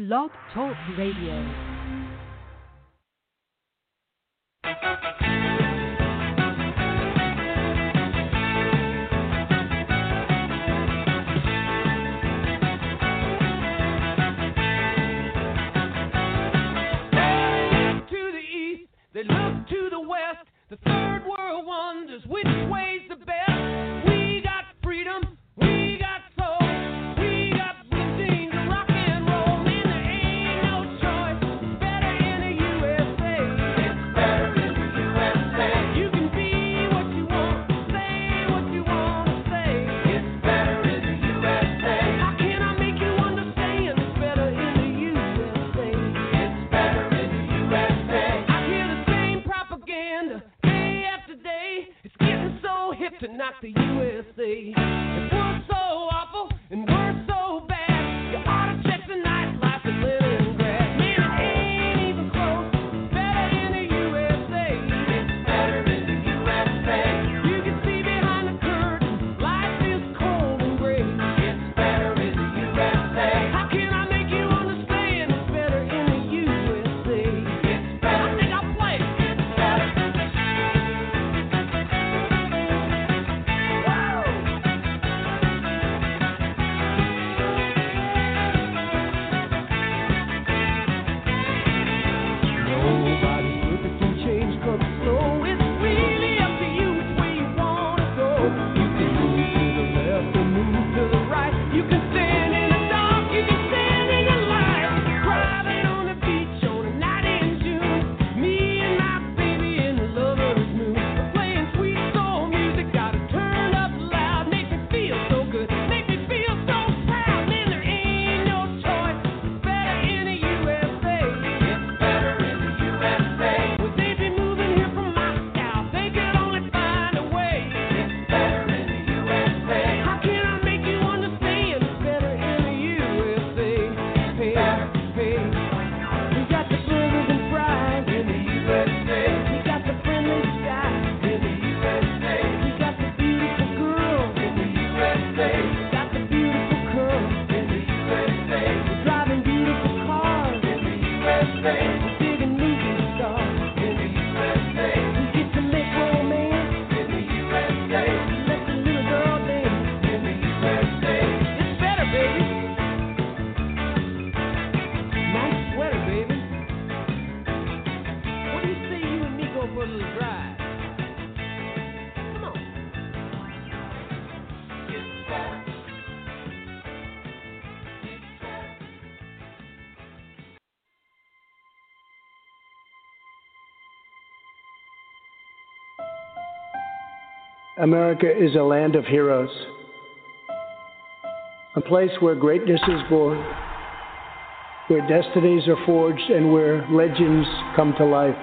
Blog Talk Radio. They look to the west, the third world wonders which way's the best. We got freedom, we got soul, we got blue jeans and rock and roll, and there ain't no choice better in the USA. It's better in the USA. You can be what you want, say what you want to say. It's better in the USA. How can I make you understand? It's better in the USA. It's better in the USA. Day after day, it's getting so hip to knock the USA. If we're so awful and we're so bad, you ought to check the nightlife in Leningrad. Man, it ain't even close. Better in the USA. It's better in the USA. You can see behind the curtain, life is cold and gray. It's better in the USA. How can I make you understand? It's better in the USA. It's better. I think I'll play. It's better. America is a land of heroes, a place where greatness is born, where destinies are forged, and where legends come to life.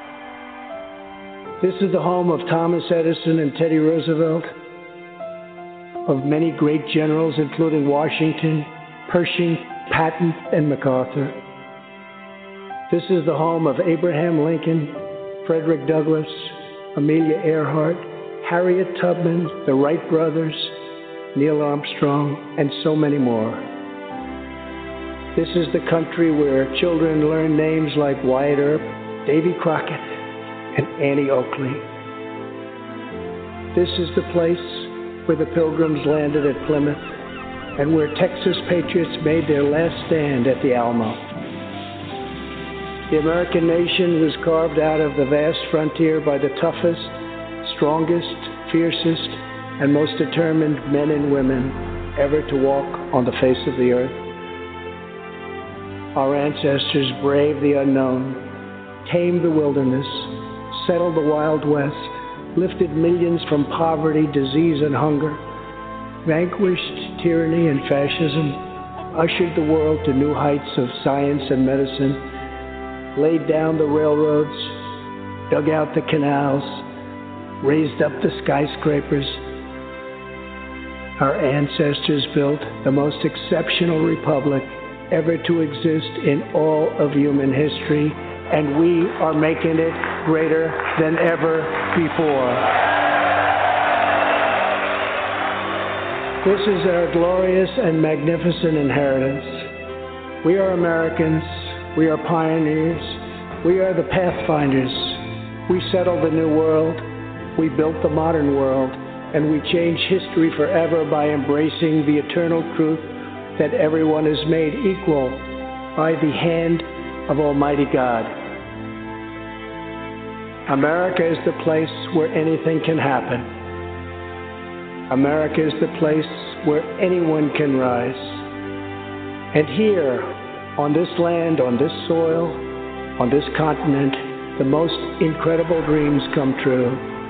This is the home of Thomas Edison and Teddy Roosevelt, of many great generals, including Washington, Pershing, Patton, and MacArthur. This is the home of Abraham Lincoln, Frederick Douglass, Amelia Earhart, Harriet Tubman, the Wright brothers, Neil Armstrong, and so many more. This is the country where children learn names like Wyatt Earp, Davy Crockett, and Annie Oakley. This is the place where the Pilgrims landed at Plymouth and where Texas patriots made their last stand at the Alamo. The American nation was carved out of the vast frontier by the toughest, strongest, fiercest, and most determined men and women ever to walk on the face of the earth. Our ancestors braved the unknown, tamed the wilderness, settled the Wild West, lifted millions from poverty, disease, and hunger, vanquished tyranny and fascism, ushered the world to new heights of science and medicine, laid down the railroads, dug out the canals, raised up the skyscrapers. Our ancestors built the most exceptional republic ever to exist in all of human history, and we are making it greater than ever before. This is our glorious and magnificent inheritance. We are Americans. We are pioneers. We are the pathfinders. We settled the New World. We built the modern world. And we change history forever by embracing the eternal truth that everyone is made equal by the hand of Almighty God. America is the place where anything can happen. America is the place where anyone can rise. And here, on this land, on this soil, on this continent, the most incredible dreams come true.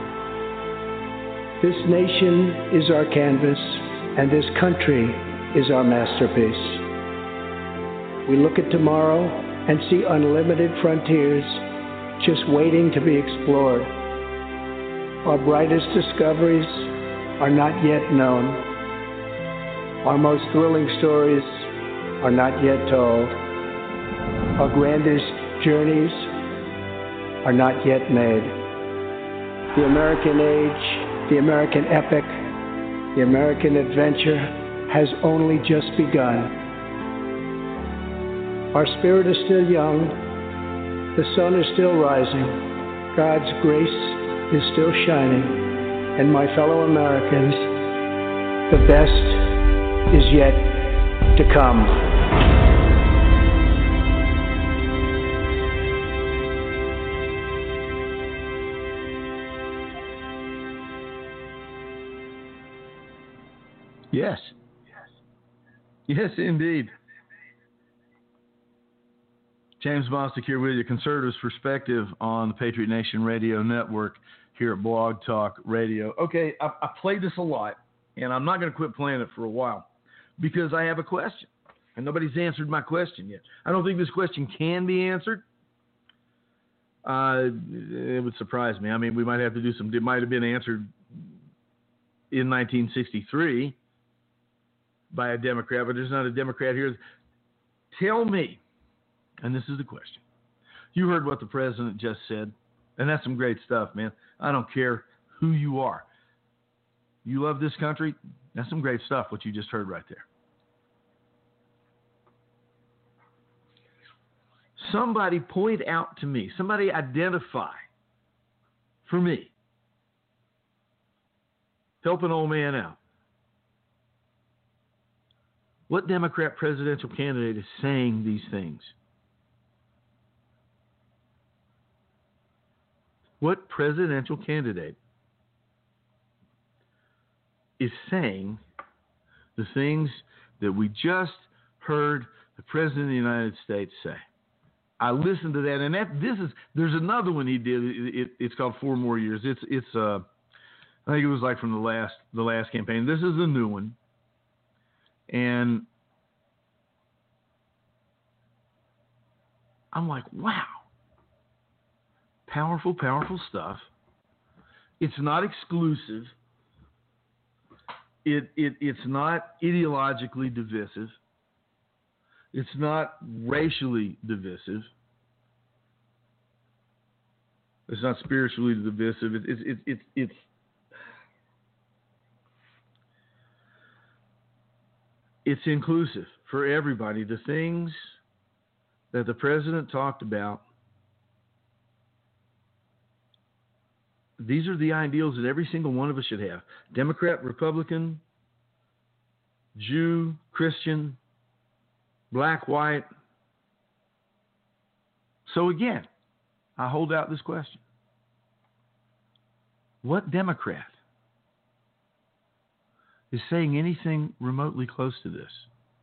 This nation is our canvas, and this country is our masterpiece. We look at tomorrow and see unlimited frontiers just waiting to be explored. Our brightest discoveries are not yet known. Our most thrilling stories are not yet told. Our grandest journeys are not yet made. The American age, the American epic, the American adventure has only just begun. Our spirit is still young. The sun is still rising. God's grace is still shining. And my fellow Americans, the best is yet to come. Yes. Yes, indeed. James Bostic here with you, Conservatives Perspective on the Patriot Nation Radio Network here at Blog Talk Radio. Okay, I play this a lot, and I'm not going to quit playing it for a while because I have a question, and nobody's answered my question yet. I don't think this question can be answered. It would surprise me. I mean, we might have to do some. It might have been answered in 1963 by a Democrat, but there's not a Democrat here. Tell me, and this is the question. You heard what the president just said, and that's some great stuff, man. I don't care who you are. You love this country, that's some great stuff, what you just heard right there. Somebody point out to me, somebody identify for me, help an old man out. What Democrat presidential candidate is saying these things? What presidential candidate is saying the things that we just heard the President of the United States say? I listened to that, and there's another one he did. It's called 4 More Years. It's I think it was like from the last campaign. This is a new one. And I'm like, wow. Powerful, powerful stuff. It's not exclusive. It's not ideologically divisive. It's not racially divisive. It's not spiritually divisive. It's inclusive for everybody. The things that the president talked about, these are the ideals that every single one of us should have. Democrat, Republican, Jew, Christian, black, white. So again, I hold out this question. What Democrat is saying anything remotely close to this?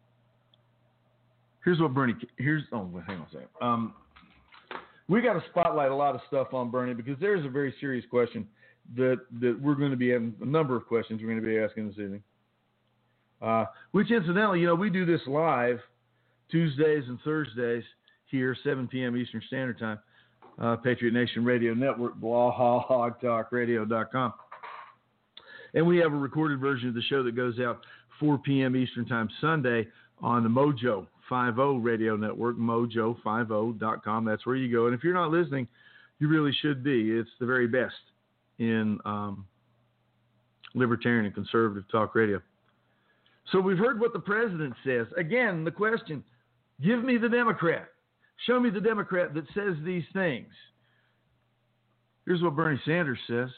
Here's what Bernie, hang on a second. We got to spotlight a lot of stuff on Bernie because there's a very serious question that we're going to be having, a number of questions we're going to be asking this evening. Which incidentally, we do this live Tuesdays and Thursdays here, 7 p.m. Eastern Standard Time. Patriot Nation Radio Network, blogtalkradio.com. And we have a recorded version of the show that goes out 4 p.m. Eastern Time Sunday on the Mojo 50 Radio Network, mojo50.com. That's where you go. And if you're not listening, you really should be. It's the very best in libertarian and conservative talk radio. So we've heard what the president says. Again, the question, Give me the Democrat. Show me the Democrat that says these things. Here's what Bernie Sanders says.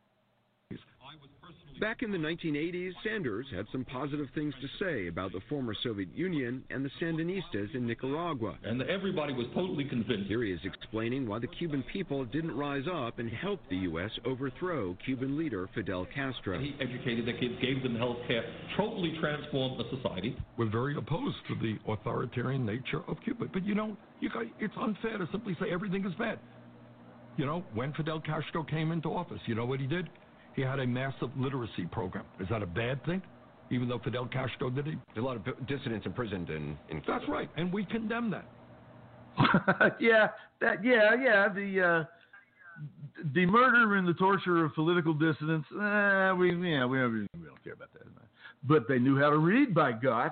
Back in the 1980s, Sanders had some positive things to say about the former Soviet Union and the Sandinistas in Nicaragua. And everybody was totally convinced. Here he is explaining why the Cuban people didn't rise up and help the U.S. overthrow Cuban leader Fidel Castro. He educated the kids, gave them health care, totally transformed the society. We're very opposed to the authoritarian nature of Cuba. But, it's unfair to simply say everything is bad. When Fidel Castro came into office, you know what he did? He had a massive literacy program. Is that a bad thing? Even though Fidel Castro did it? There's a lot of dissidents imprisoned in Cuba. That's right, and we condemn that. The murder and the torture of political dissidents. We don't care about that. But they knew how to read, by God.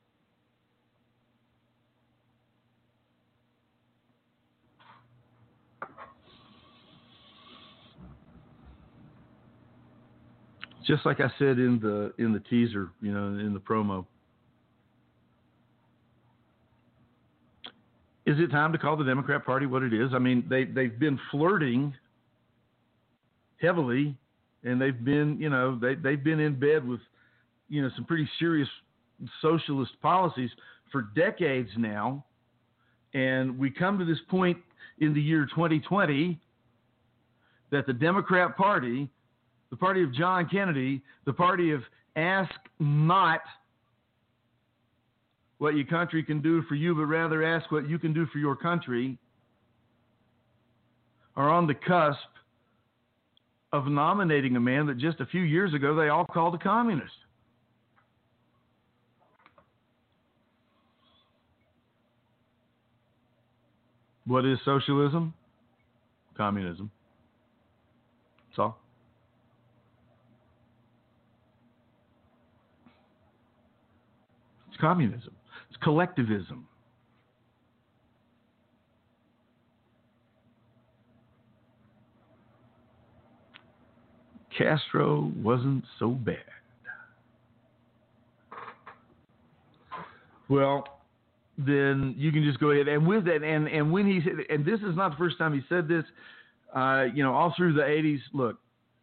Just like I said in the teaser, in the promo. Is it time to call the Democrat Party what it is? I mean, they've been flirting heavily, and they've been, they've been in bed with, some pretty serious socialist policies for decades now. And we come to this point in the year 2020 that the Democrat Party, the party of John Kennedy, the party of ask not what your country can do for you, but rather ask what you can do for your country, are on the cusp of nominating a man that just a few years ago they all called a communist. What is socialism? Communism. That's all. Communism. It's collectivism. Castro wasn't so bad. Well, then you can just go ahead and with that, and when he said, and this is not the first time he said this, all through the 80s. Look,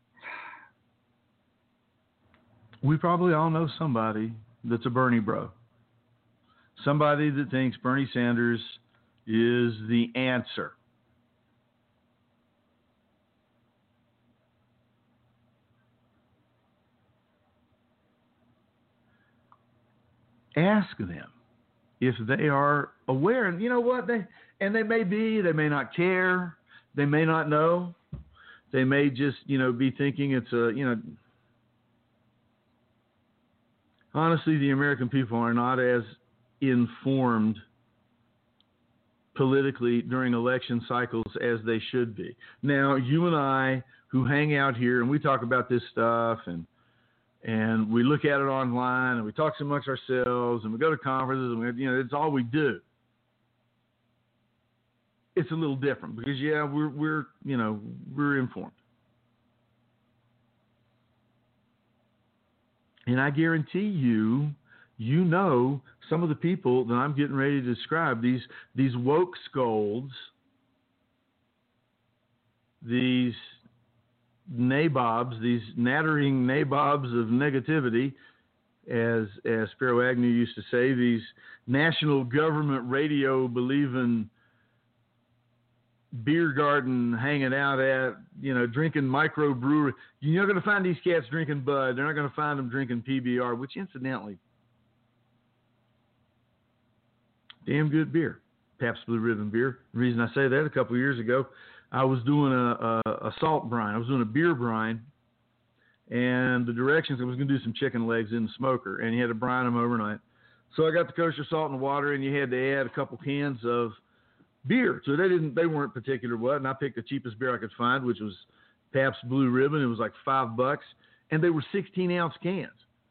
we probably all know somebody that's a Bernie bro. Somebody that thinks Bernie Sanders is the answer. Ask them if they are aware. And you know what? They may be, they may not care, they may not know. They may just, be thinking it's honestly, the American people are not as informed politically during election cycles as they should be. Now, you and I who hang out here and we talk about this stuff and we look at it online and we talk amongst ourselves and we go to conferences and it's all we do. It's a little different because we're informed. And I guarantee you some of the people that I'm getting ready to describe, these woke scolds, these nabobs, these nattering nabobs of negativity, as Spiro Agnew used to say, these national government radio believing, beer garden hanging out at, drinking microbrewery. You're not going to find these cats drinking Bud. They're not going to find them drinking PBR, which incidentally, damn good beer, Pabst Blue Ribbon beer. The reason I say that, a couple of years ago, I was doing a salt brine. I was doing a beer brine, and the directions, I was going to do some chicken legs in the smoker, and you had to brine them overnight. So I got the kosher salt and water, and you had to add a couple cans of beer. So they weren't particular what, and I picked the cheapest beer I could find, which was Pabst Blue Ribbon. It was like $5, and they were 16-ounce cans.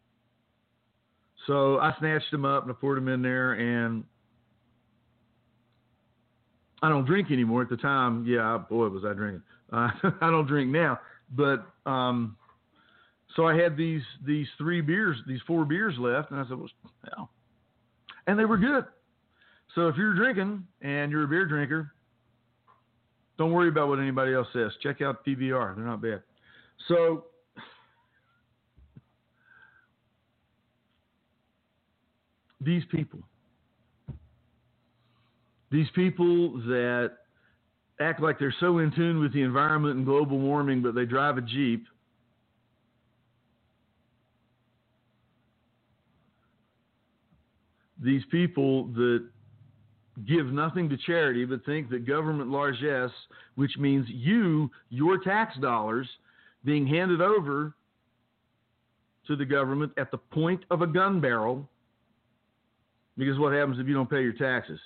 So I snatched them up and I poured them in there, and I don't drink anymore. At the time, boy, was I drinking. I don't drink now, but so I had these four beers left, and I said, well, and they were good. So if you're drinking and you're a beer drinker, don't worry about what anybody else says. Check out PBR. They're not bad. So these people that act like they're so in tune with the environment and global warming, but they drive a Jeep. These people that give nothing to charity but think that government largesse, which means your tax dollars being handed over to the government at the point of a gun barrel, because what happens if you don't pay your taxes?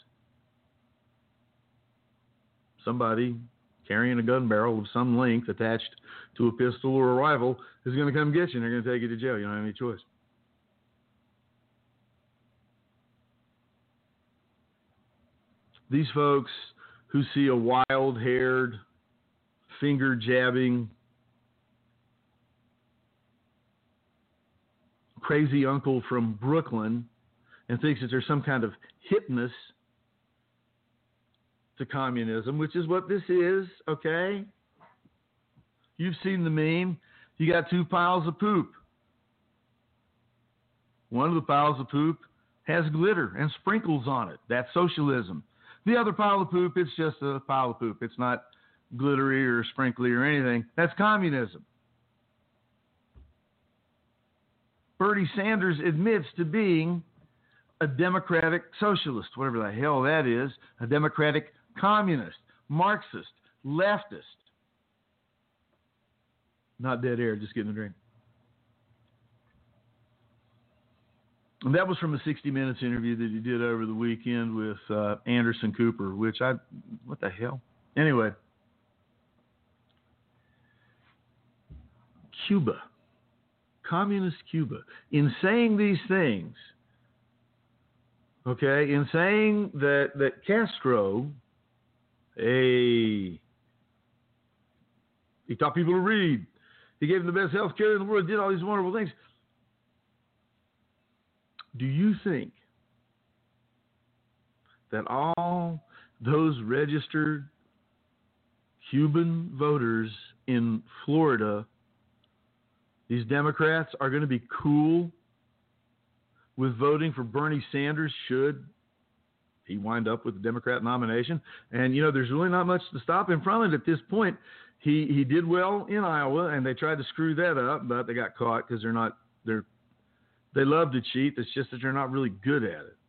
Somebody carrying a gun barrel of some length attached to a pistol or a rifle is going to come get you, and they're going to take you to jail. You don't have any choice. These folks who see a wild-haired, finger-jabbing, crazy uncle from Brooklyn and thinks that there's some kind of hipness to communism, which is what this is, okay? You've seen the meme. You got two piles of poop. One of the piles of poop has glitter and sprinkles on it. That's socialism. The other pile of poop, it's just a pile of poop. It's not glittery or sprinkly or anything. That's communism. Bernie Sanders admits to being a democratic socialist, whatever the hell that is, a democratic communist, Marxist, leftist. Not dead air, just getting a drink. And that was from a 60 Minutes interview that he did over the weekend with Anderson Cooper, what the hell? Anyway, Cuba, communist Cuba, in saying these things, okay, in saying that Castro, he taught people to read, he gave them the best health care in the world, did all these wonderful things. Do you think that all those registered Cuban voters in Florida, these Democrats, are going to be cool with voting for Bernie Sanders should he wind up with the Democrat nomination? And, there's really not much to stop him from it at this point. He did well in Iowa, and they tried to screw that up, but they got caught because they love to cheat. It's just that they're not really good at it.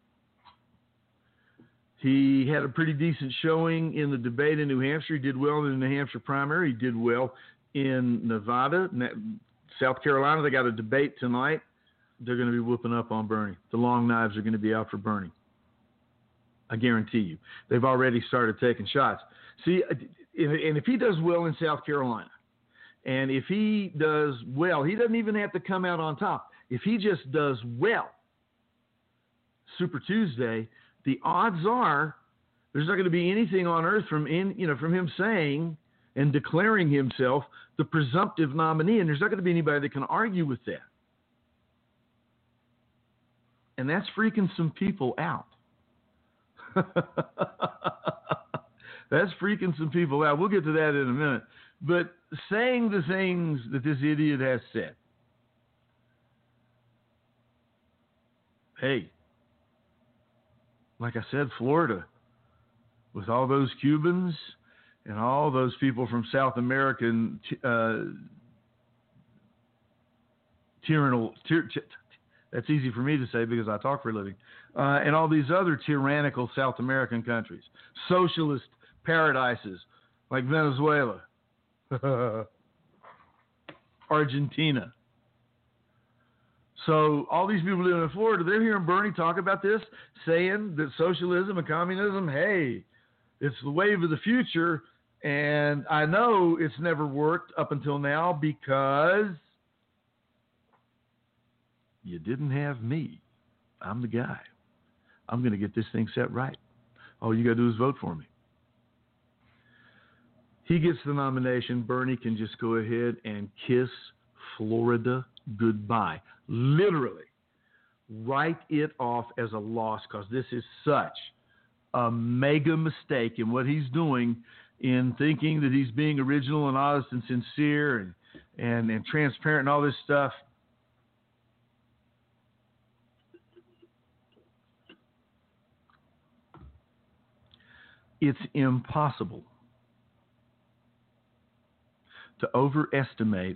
He had a pretty decent showing in the debate in New Hampshire. He did well in the New Hampshire primary. He did well in Nevada. South Carolina, they got a debate tonight. They're going to be whooping up on Bernie. The long knives are going to be out for Bernie. I guarantee you. They've already started taking shots. See, and if he does well in South Carolina, and if he does well, he doesn't even have to come out on top. If he just does well, Super Tuesday, the odds are there's not going to be anything on earth from him saying and declaring himself the presumptive nominee, and there's not going to be anybody that can argue with that. And that's freaking some people out. That's freaking some people out. We'll get to that in a minute. But saying the things that this idiot has said, hey, like I said, Florida, with all those Cubans and all those people from South American that's easy for me to say because I talk for a living, and all these other tyrannical South American countries, socialist paradises like Venezuela, Argentina. So all these people living in Florida, they're hearing Bernie talk about this, saying that socialism and communism, hey, it's the wave of the future. And I know it's never worked up until now because you didn't have me. I'm the guy. I'm going to get this thing set right. All you got to do is vote for me. He gets the nomination. Bernie can just go ahead and kiss Florida goodbye. Literally. Write it off as a loss because this is such a mega mistake in what he's doing in thinking that he's being original and honest and sincere and transparent and all this stuff. It's impossible to overestimate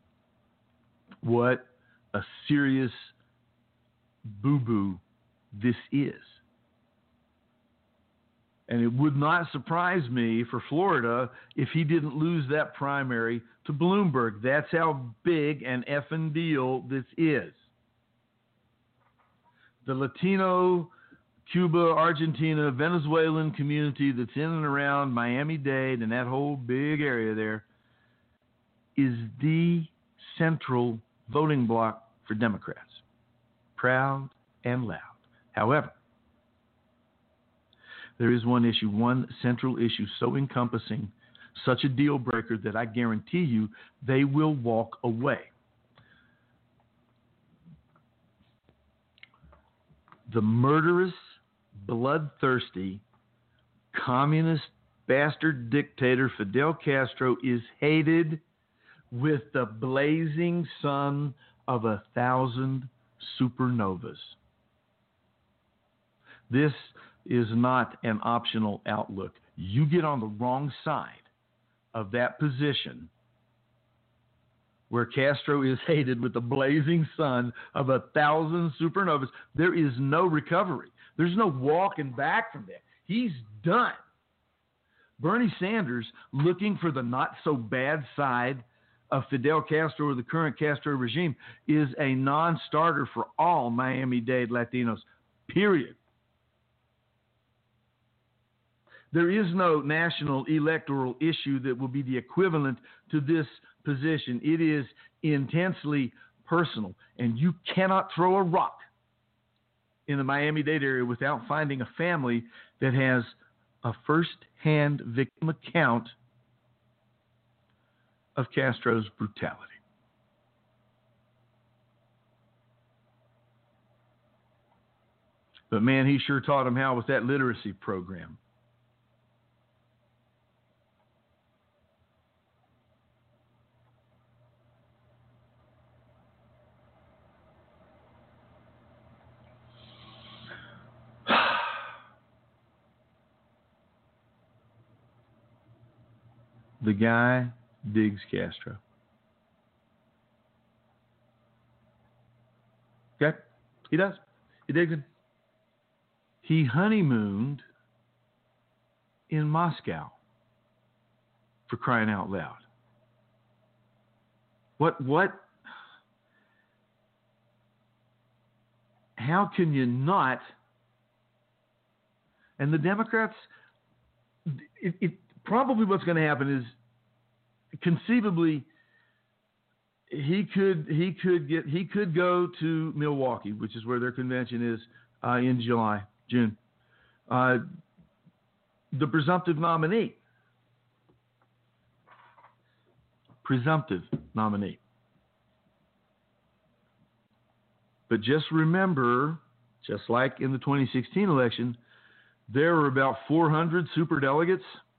what a serious boo-boo this is. And it would not surprise me for Florida if he didn't lose that primary to Bloomberg. That's how big an effing deal this is. The Latino, Cuba, Argentina, Venezuelan community that's in and around Miami-Dade and that whole big area there is the central voting bloc for Democrats. Proud and loud. However, there is one issue, one central issue so encompassing, such a deal breaker that I guarantee you they will walk away. The murderous, bloodthirsty, communist bastard dictator Fidel Castro is hated with the blazing sun of 1,000 supernovas. This is not an optional outlook. You get on the wrong side of that position where Castro is hated with the blazing sun of 1,000 supernovas. There is no recovery. There's no walking back from that. He's done. Bernie Sanders, looking for the not-so-bad side of Fidel Castro or the current Castro regime, is a non-starter for all Miami-Dade Latinos, period. There is no national electoral issue that will be the equivalent to this position. It is intensely personal, and you cannot throw a rock in the Miami-Dade area without finding a family that has a first-hand victim account of Castro's brutality. But man, he sure taught him how with that literacy program. The guy digs Castro. Okay? He does. He digs him. He honeymooned in Moscow, for crying out loud. What? How can you not? And the Democrats, probably what's going to happen is, conceivably, he could go to Milwaukee, which is where their convention is in June. The presumptive nominee. But just remember, just like in the 2016 election, there were about 400 superdelegates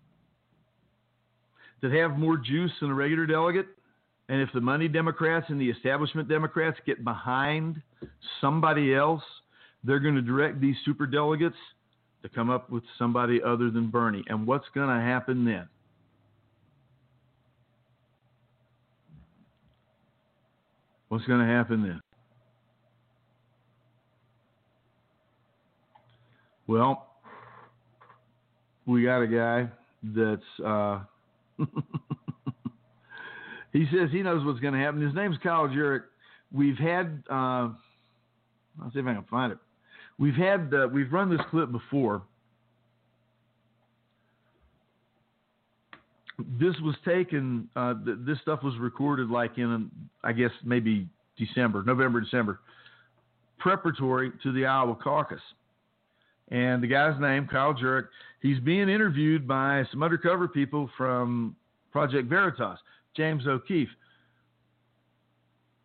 that have more juice than a regular delegate. And if the money Democrats and the establishment Democrats get behind somebody else, they're going to direct these superdelegates to come up with somebody other than Bernie. And what's going to happen then? What's going to happen then? Well, we got a guy that's he says he knows what's going to happen. His name's Kyle Jurek. We've had I'll see if I can find it. We've run this clip before. This was taken. This stuff was recorded like in, I guess, maybe November, December, preparatory to the Iowa caucus. And the guy's name, Kyle Jurek, he's being interviewed by some undercover people from Project Veritas, James O'Keefe.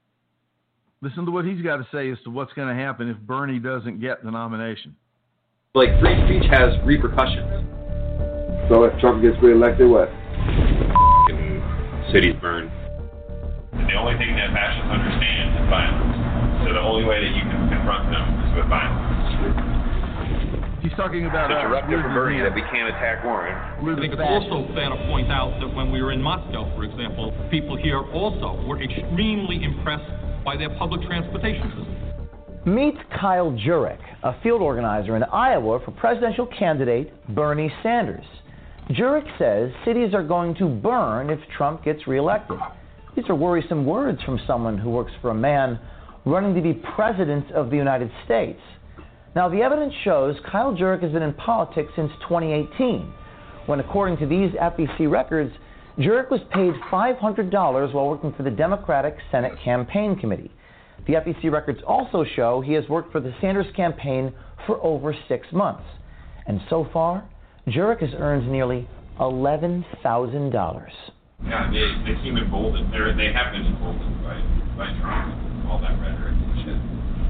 Listen to what he's got to say as to what's going to happen if Bernie doesn't get the nomination. Like, free speech has repercussions. So if Trump gets reelected, what? Cities burn. And the only thing that fascists understand is violence. So the only way that you can confront them is with violence. He's talking about it's a directive from Bernie that we can't attack Warren. I think it's also fair to point out that when we were in Moscow, for example, people here also were extremely impressed by their public transportation system. Meet Kyle Jurek, a field organizer in Iowa for presidential candidate Bernie Sanders. Jurek says cities are going to burn if Trump gets reelected. These are worrisome words from someone who works for a man running to be president of the United States. Now, the evidence shows Kyle Jurek has been in politics since 2018, when, according to these FEC records, Jurek was paid $500 while working for the Democratic Senate Campaign Committee. The FEC records also show he has worked for the Sanders campaign for over 6 months. And so far, Jurek has earned nearly $11,000. Yeah, they seem emboldened. They have been emboldened by Trump and all that rhetoric and shit.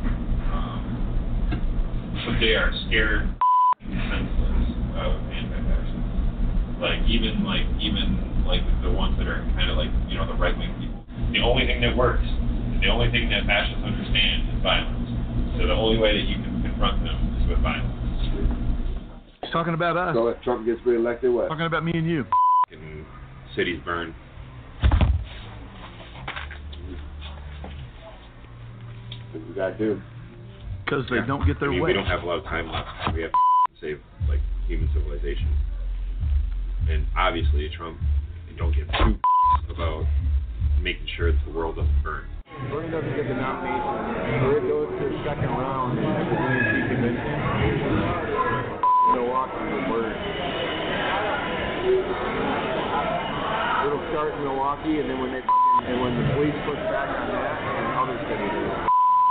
But they are scared senseless of anti-fascists. Like even the ones that are kind of like, you know, the right-wing people. The only thing that works, the only thing that fascists understand is violence. So the only way that you can confront them is with violence. He's talking about us. So if Trump gets reelected, what? Talking about me and you. Cities burn. What we gotta do? Because they don't get their way. We don't have a lot of time left. We have to save like human civilization. And obviously, Trump don't get too about making sure that the world doesn't burn. Bernie doesn't get the nomination, or it goes to the second round at the DNC convention. Milwaukee will burn. It'll start in Milwaukee, and then when the police push back on that, and others can do it.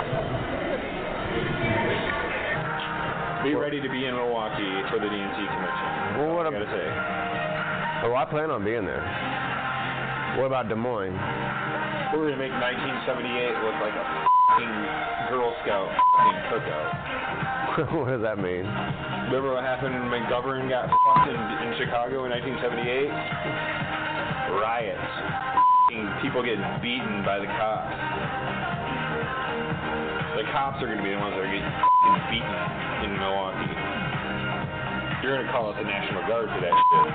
Be ready to be in Milwaukee for the DNC convention. Well, what I gotta say. Oh, I plan on being there. What about Des Moines? We're gonna make 1978 look like a f***ing Girl Scout f***ing cookout. What does that mean? Remember what happened when McGovern got fucked in Chicago in 1978? Riots. People getting beaten by the cops. The cops are going to be the ones that are getting beaten in Milwaukee. You're going to call us the National Guard for that shit.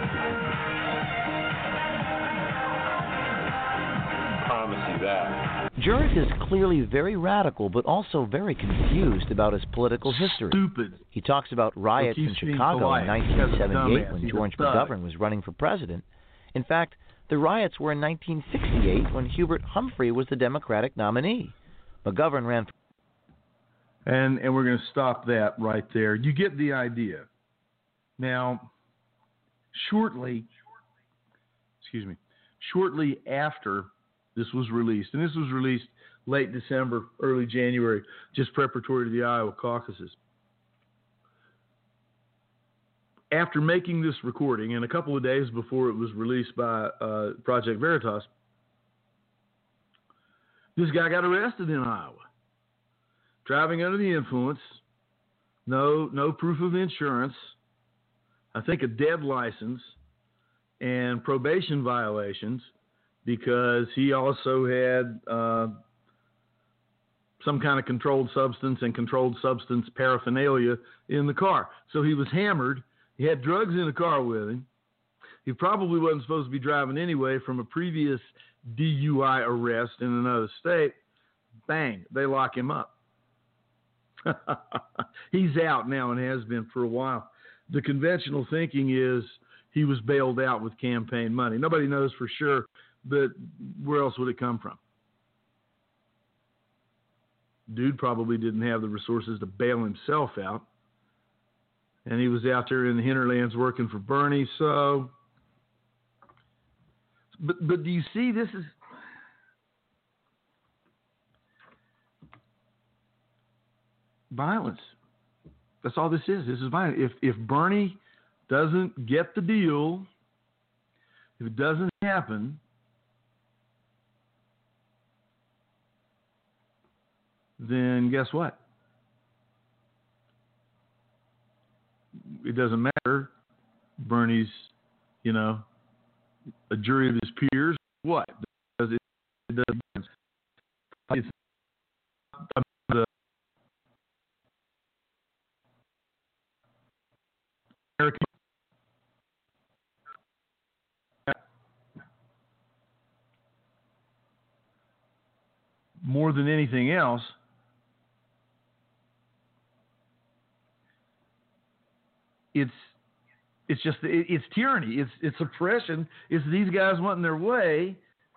Promise you that. Jurek is clearly very radical, but also very confused about his political history. Stupid. He talks about riots in Chicago in 1978 when George McGovern was running for president. In fact, the riots were in 1968 when Hubert Humphrey was the Democratic nominee. McGovern ran. And we're going to stop that right there. You get the idea. Now, shortly after this was released, and this was released late December, early January, just preparatory to the Iowa caucuses. After making this recording, and a couple of days before it was released by Project Veritas, this guy got arrested in Iowa. Driving under the influence, no proof of insurance, I think a dead license, and probation violations because he also had some kind of controlled substance and controlled substance paraphernalia in the car. So he was hammered. He had drugs in the car with him. He probably wasn't supposed to be driving anyway from a previous DUI arrest in another state. Bang, they lock him up. He's out now and has been for a while. The conventional thinking is he was bailed out with campaign money. Nobody knows for sure, but where else would it come from? Dude probably didn't have the resources to bail himself out. And he was out there in the hinterlands working for Bernie. So, but do you see, this is violence. That's all this is. This is violence. If Bernie doesn't get the deal, if it doesn't happen, then guess what? it doesn't matter. Bernie's, a jury of his peers. What? Because it doesn't. It's the American. More than anything else, it's just it's tyranny. It's oppression. It's these guys wanting their way.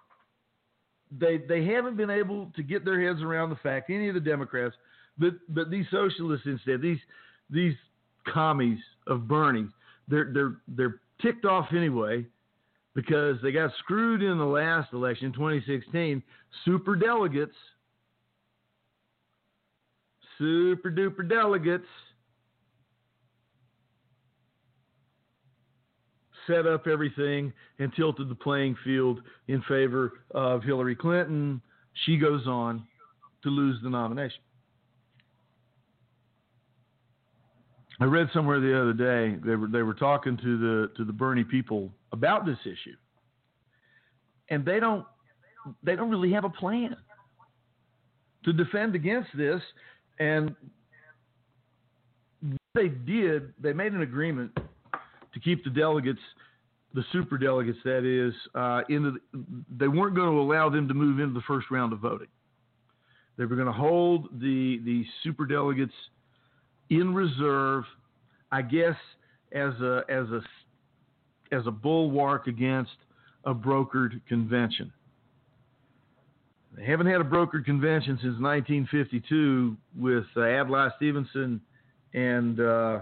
They haven't been able to get their heads around the fact, any of the Democrats, but these socialists instead, these commies of Bernie, they're ticked off anyway because they got screwed in the last election, 2016. Super duper delegates set up everything and tilted the playing field in favor of Hillary Clinton. She goes on to lose the nomination. I read somewhere the other day they were talking to the Bernie people about this issue, and they don't really have a plan to defend against this. And what they did, they made an agreement to keep the delegates, the super delegates, that is, they weren't going to allow them to move into the first round of voting. They were going to hold the super delegates in reserve, I guess, as a bulwark against a brokered convention. They haven't had a brokered convention since 1952 with Adlai Stevenson and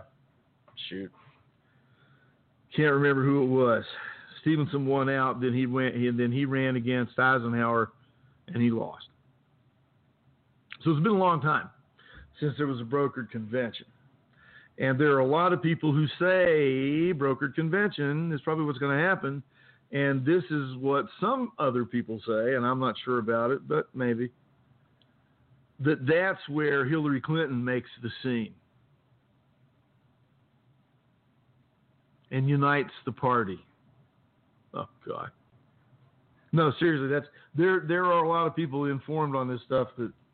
can't remember who it was. Stevenson won out, then he ran against Eisenhower, and he lost. So it's been a long time since there was a brokered convention. And there are a lot of people who say brokered convention is probably what's going to happen. And this is what some other people say, and I'm not sure about it, but maybe, that's where Hillary Clinton makes the scene and unites the party. Oh, God. No, seriously, there are a lot of people informed on this stuff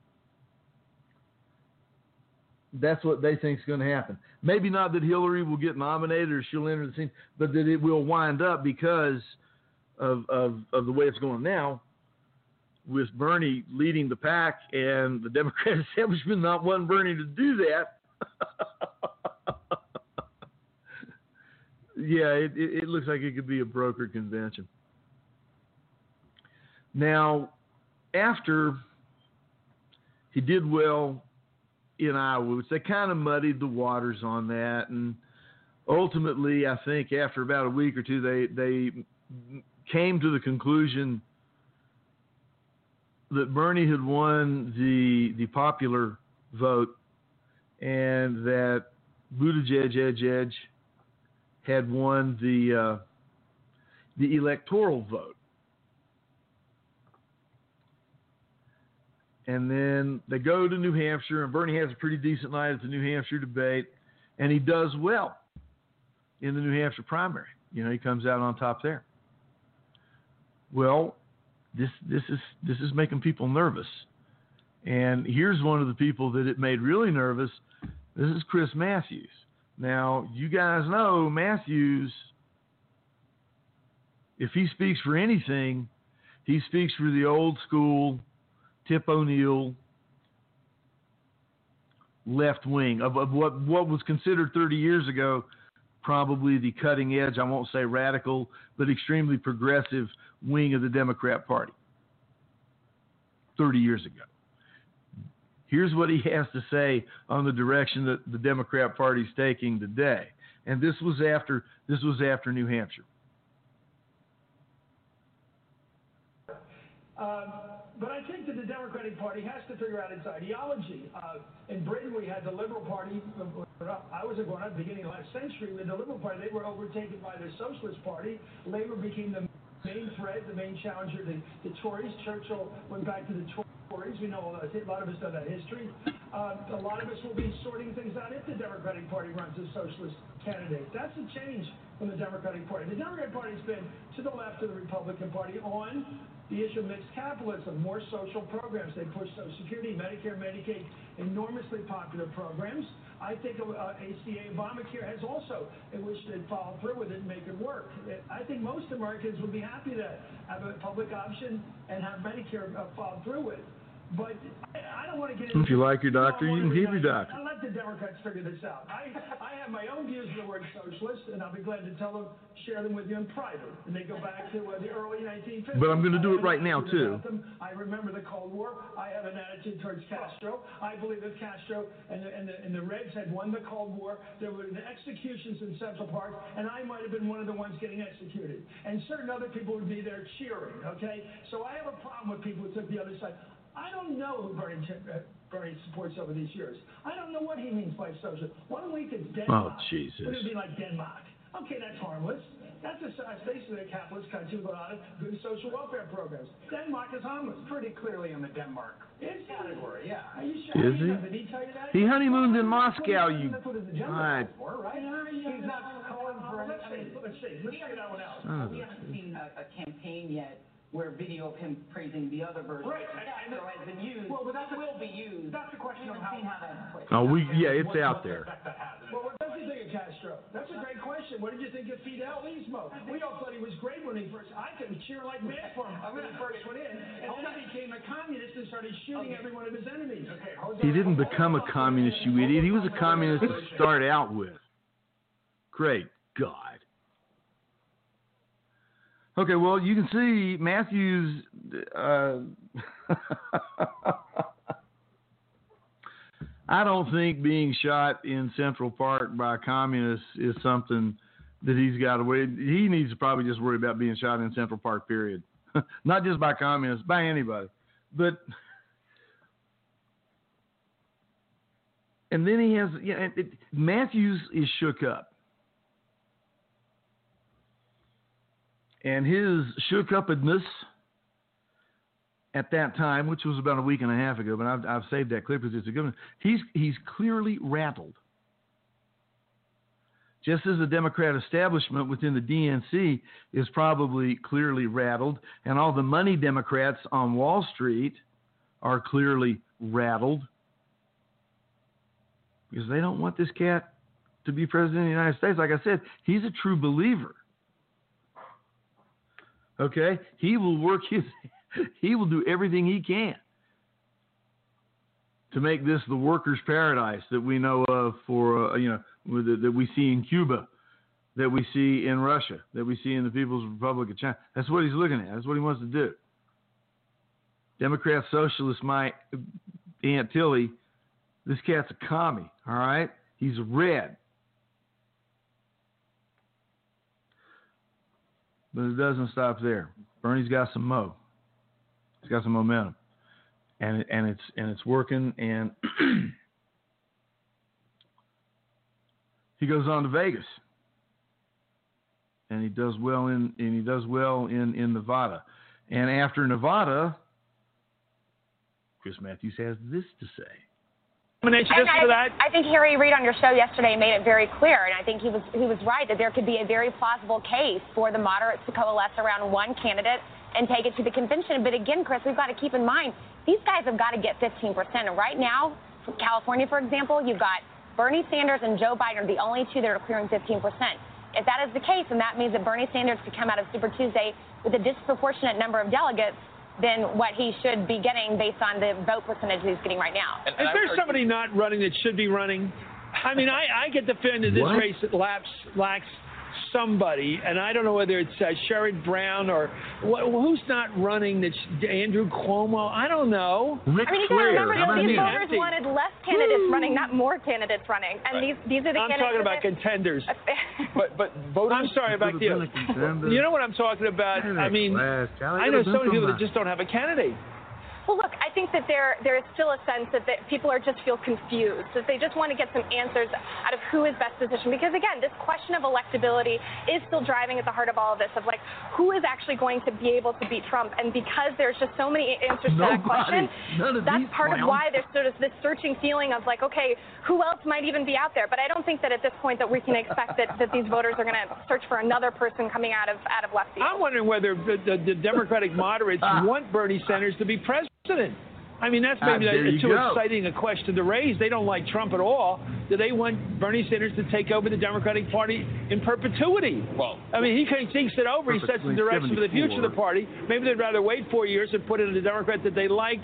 that's what they think is going to happen. Maybe not that Hillary will get nominated or she'll enter the scene, but that it will wind up because of the way it's going now, with Bernie leading the pack and the Democrat establishment not wanting Bernie to do that. Yeah, it looks like it could be a brokered convention. Now, after he did well in Iowa, which they kind of muddied the waters on that, and ultimately, I think after about a week or two, they came to the conclusion that Bernie had won the popular vote and that Buttigieg had won the electoral vote. And then they go to New Hampshire, and Bernie has a pretty decent night at the New Hampshire debate, and he does well in the New Hampshire primary. He comes out on top there. Well, this is making people nervous. And here's one of the people that it made really nervous. This is Chris Matthews. Now, you guys know Matthews, if he speaks for anything, he speaks for the old school Tip O'Neill left wing of what was considered 30 years ago probably the cutting edge, I won't say radical, but extremely progressive wing of the Democrat Party 30 years ago. Here's what he has to say on the direction that the Democrat Party is taking today. And this was after New Hampshire. But I think that the Democratic Party has to figure out its ideology. In Britain, we had the Liberal Party. I was growing up at the beginning of last century with the Liberal Party. They were overtaken by the Socialist Party. Labour became the main threat, the main challenger. The Tories, Churchill went back to the Tories. We know a lot of us know that history. A lot of us will be sorting things out if the Democratic Party runs a socialist candidate. That's a change from the Democratic Party. The Democratic Party's been to the left of the Republican Party on the issue of mixed capitalism, more social programs. They push Social Security, Medicare, Medicaid, enormously popular programs. I think ACA, Obamacare has also, in which they'd follow through with it and make it work. I think most Americans would be happy to have a public option and have Medicare follow through with. But I don't want to get into... If you like your doctor, you can keep your doctor. I'll let the Democrats figure this out. I have my own views of the word socialist, and I'll be glad to share them with you in private. And they go back to the early 1950s. But I'm going to do it right now, too. I remember the Cold War. I have an attitude towards Castro. I believe if Castro and the Reds had won the Cold War, there would have been executions in Central Park, and I might have been one of the ones getting executed. And certain other people would be there cheering, okay? So I have a problem with people who took the other side. I don't know who Bernie supports over these years. I don't know what he means by social. 1 week it's Denmark. Oh, Jesus. Would it be like Denmark? Okay, that's harmless. That's basically a capitalist country with a lot of good social welfare programs. Denmark is harmless. Pretty clearly in the Denmark category, yeah. Are you sure? Is he? Did he tell you that? He honeymooned in Moscow, you... Right. He's not calling for... Let's see. Let's figure that one out. We haven't seen a campaign yet where video of him praising the other version of Castro has been used. Well, but that will be used. That's the question of how that plays. Oh, it's out there. Well, what does he think of Castro? That's a great question. What did you think of Fidelismo? We all thought he was great when he first... I could cheer like mad for him when he first went in. And then he became a communist and started shooting every one of his enemies. He didn't become a communist, you idiot. He was a communist to start out with. Great God. Okay, well, you can see Matthews... I don't think being shot in Central Park by communists is something that he's got to worry. He needs to probably just worry about being shot in Central Park, period. Not just by communists, by anybody. But... And then he has... Matthews is shook up. And his shook-upness at that time, which was about a week and a half ago, but I've saved that clip because it's a good one. He's clearly rattled. Just as the Democrat establishment within the DNC is probably clearly rattled, and all the money Democrats on Wall Street are clearly rattled because they don't want this cat to be president of the United States. Like I said, he's a true believer. Okay, he will do everything he can to make this the workers' paradise that we know of for, that we see in Cuba, that we see in Russia, that we see in the People's Republic of China. That's what he's looking at. That's what he wants to do. Democrat socialist, my Aunt Tilly, this cat's a commie, all right? He's red. But it doesn't stop there. Bernie's got some mo. He's got some momentum, and it's working. And he goes on to Vegas, and he does well in Nevada. And after Nevada, Chris Matthews has this to say. I think Harry Reid on your show yesterday made it very clear, and I think he was right that there could be a very plausible case for the moderates to coalesce around one candidate and take it to the convention. But again, Chris, we've got to keep in mind these guys have got to get 15%. And right now, from California, for example, you've got Bernie Sanders and Joe Biden are the only two that are clearing 15%. If that is the case, then that means that Bernie Sanders could come out of Super Tuesday with a disproportionate number of delegates than what he should be getting based on the vote percentage he's getting right now. Is there somebody not running that should be running? I mean, I get the feeling that this race lacks somebody, and I don't know whether it's Sherrod Brown or who's not running. That's Andrew Cuomo. I don't know. I mean, you got to remember that these voters wanted less candidates running, not more candidites running. And these are the I'm candidates. talking about contenders. but voters. I'm sorry about you. You know what I'm talking about? I mean, I know so many people that just don't have a candidate. Well, look, I think that there is still a sense that people feel confused, that they just want to get some answers out of who is best positioned. Because, again, this question of electability is still driving at the heart of all of this, of, like, who is actually going to be able to beat Trump? And because there's just so many answers to that question, that's part of why there's sort of this searching feeling of, like, okay, who else might even be out there? But I don't think that at this point that we can expect that these voters are going to search for another person coming out of left field. I'm wondering whether the Democratic moderates want Bernie Sanders to be president. I mean, that's maybe too exciting a question to raise. They don't like Trump at all. Do they want Bernie Sanders to take over the Democratic Party in perpetuity? Well, I mean, he takes it over. He sets the direction for the future of the party. Maybe they'd rather wait 4 years and put in a Democrat that they like.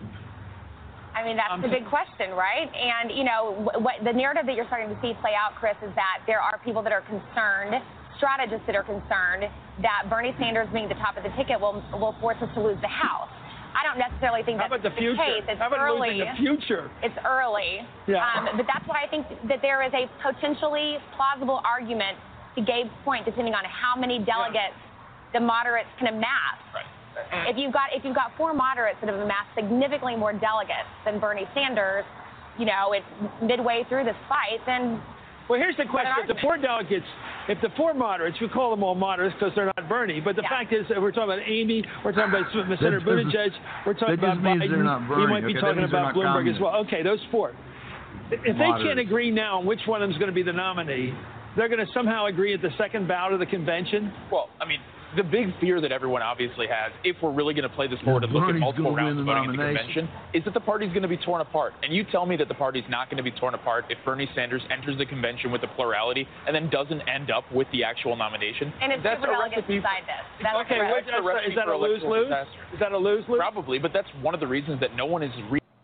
I mean, that's the big question, right? And, you know, what the narrative that you're starting to see play out, Chris, is that there are people that are concerned, strategists that are concerned, that Bernie Sanders being the top of the ticket will force us to lose the House. I don't necessarily think that's the case. It's early. The future? It's early. Yeah. But that's why I think that there is a potentially plausible argument to Gabe's point, depending on how many delegates the moderates can amass. Right. If you've got 4 moderates that have amassed significantly more delegates than Bernie Sanders, you know, it's midway through this fight, then. Well, here's the question: if the 4 moderates, we call them all moderates because they're not Bernie, but the fact is that we're talking about Amy, we're talking about Senator Buttigieg, we're talking about Biden, we might be talking about Bloomberg as well. Okay, those 4. If they can't agree now on which one of them is going to be the nominee, they're going to somehow agree at the second bout of the convention? Well, I mean, the big fear that everyone obviously has, if we're really going to play this forward and look at multiple rounds of voting in the convention, is that the party's going to be torn apart. And you tell me that the party's not going to be torn apart if Bernie Sanders enters the convention with a plurality and then doesn't end up with the actual nomination. And it's that's super delegates decide this. Okay, is that a lose-lose? Is that a lose-lose? Probably, but that's one of the reasons that no one is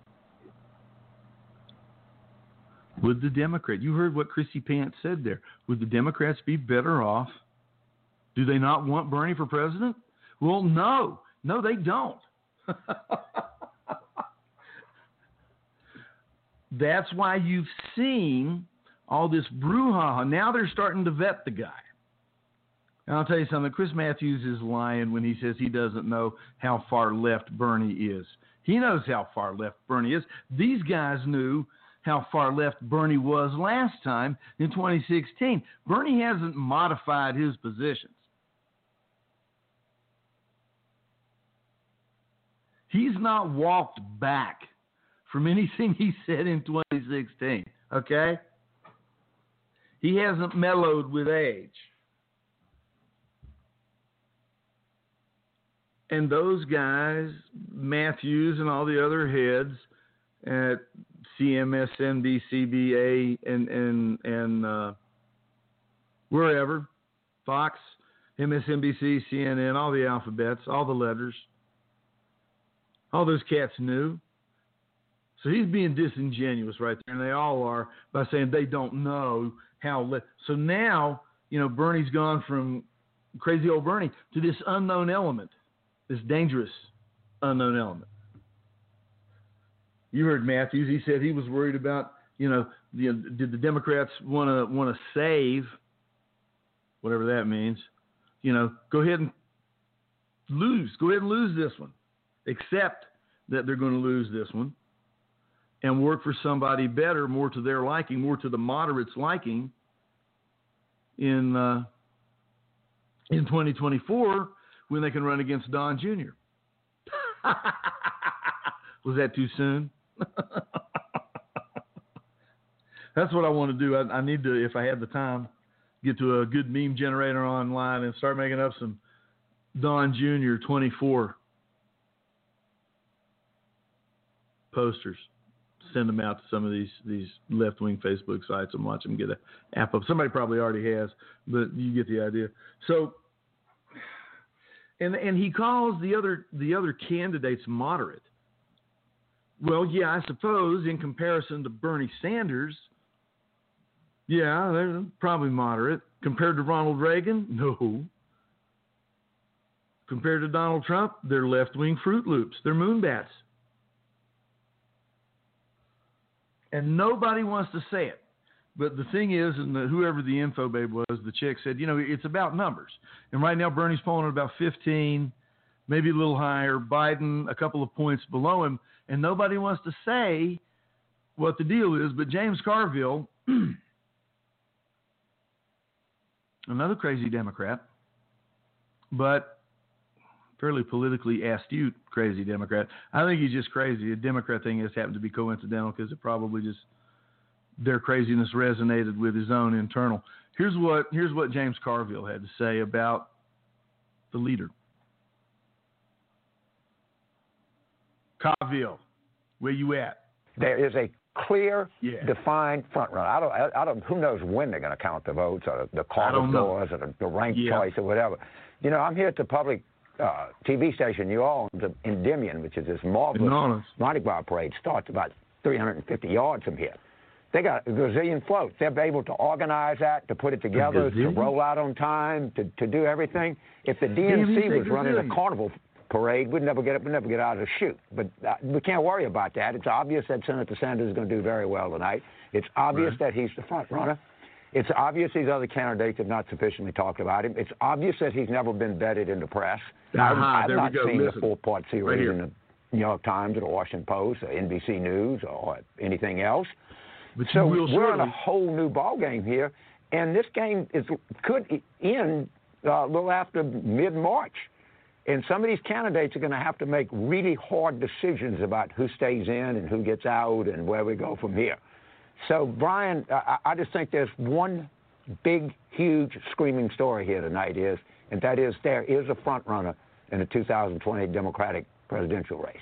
Would the Democrat, you heard what Chrissy Pants said there, would the Democrats be better off? Do they not want Bernie for president? Well, no. No, they don't. That's why you've seen all this brouhaha. Now they're starting to vet the guy. And I'll tell you something. Chris Matthews is lying when he says he doesn't know how far left Bernie is. He knows how far left Bernie is. These guys knew how far left Bernie was last time in 2016. Bernie hasn't modified his positions. He's not walked back from anything he said in 2016, okay? He hasn't mellowed with age. And those guys, Matthews and all the other heads at CMSNBC, CBA, and wherever, Fox, MSNBC, CNN, all the alphabets, all the letters, all those cats knew. So he's being disingenuous right there, and they all are, by saying they don't know how. So now, you know, Bernie's gone from crazy old Bernie to this unknown element, this dangerous unknown element. You heard Matthews. He said he was worried about, did the Democrats want to save, whatever that means, go ahead and lose. Go ahead and lose this one. Accept that they're going to lose this one and work for somebody better, more to their liking, more to the moderates' liking in 2024 when they can run against Don Jr. Was that too soon? That's what I want to do. I need to, if I have the time, get to a good meme generator online and start making up some Don Jr. 24 posters. Send them out to some of these left-wing Facebook sites and watch them get an app up. Somebody probably already has, but you get the idea. So, and he calls the other candidates moderate. Well, yeah, I suppose in comparison to Bernie Sanders, yeah, they're probably moderate. Compared to Ronald Reagan, no. Compared to Donald Trump, they're left-wing Fruit Loops. They're moonbats. And nobody wants to say it. But the thing is, and whoever the info babe was, the chick said, it's about numbers. And right now Bernie's polling at about 15. maybe a little higher. Biden a couple of points below him, and nobody wants to say what the deal is. But James Carville, another crazy Democrat, but fairly politically astute crazy Democrat. I think he's just crazy. The Democrat thing just happened to be coincidental because it probably just their craziness resonated with his own internal. Here's what James Carville had to say about the leader. Carville, where you at? There is a clear, defined front runner. I don't. Who knows when they're going to count the votes or the call doors or the ranked choice or whatever. You know, I'm here at the public TV station New Orleans in Endymion, which is this marvelous Mardi Gras parade. Starts about 350 yards from here. They got a gazillion floats. They're able to organize that, to put it together, to roll out on time, to do everything. If the DNC was running a carnival parade, we'd never get out of the chute. But we can't worry about that. It's obvious that Senator Sanders is going to do very well tonight. It's obvious that he's the front runner. It's obvious these other candidates have not sufficiently talked about him. It's obvious that he's never been vetted in the press. I've not seen the 4-part series in the New York Times or the Washington Post or NBC News or anything else. But so we're in a whole new ballgame here, and this game could end a little after mid-March. And some of these candidates are going to have to make really hard decisions about who stays in and who gets out and where we go from here. So, Brian, I just think there's one big, huge, screaming story here tonight and that is there is a front runner in the 2020 Democratic presidential race.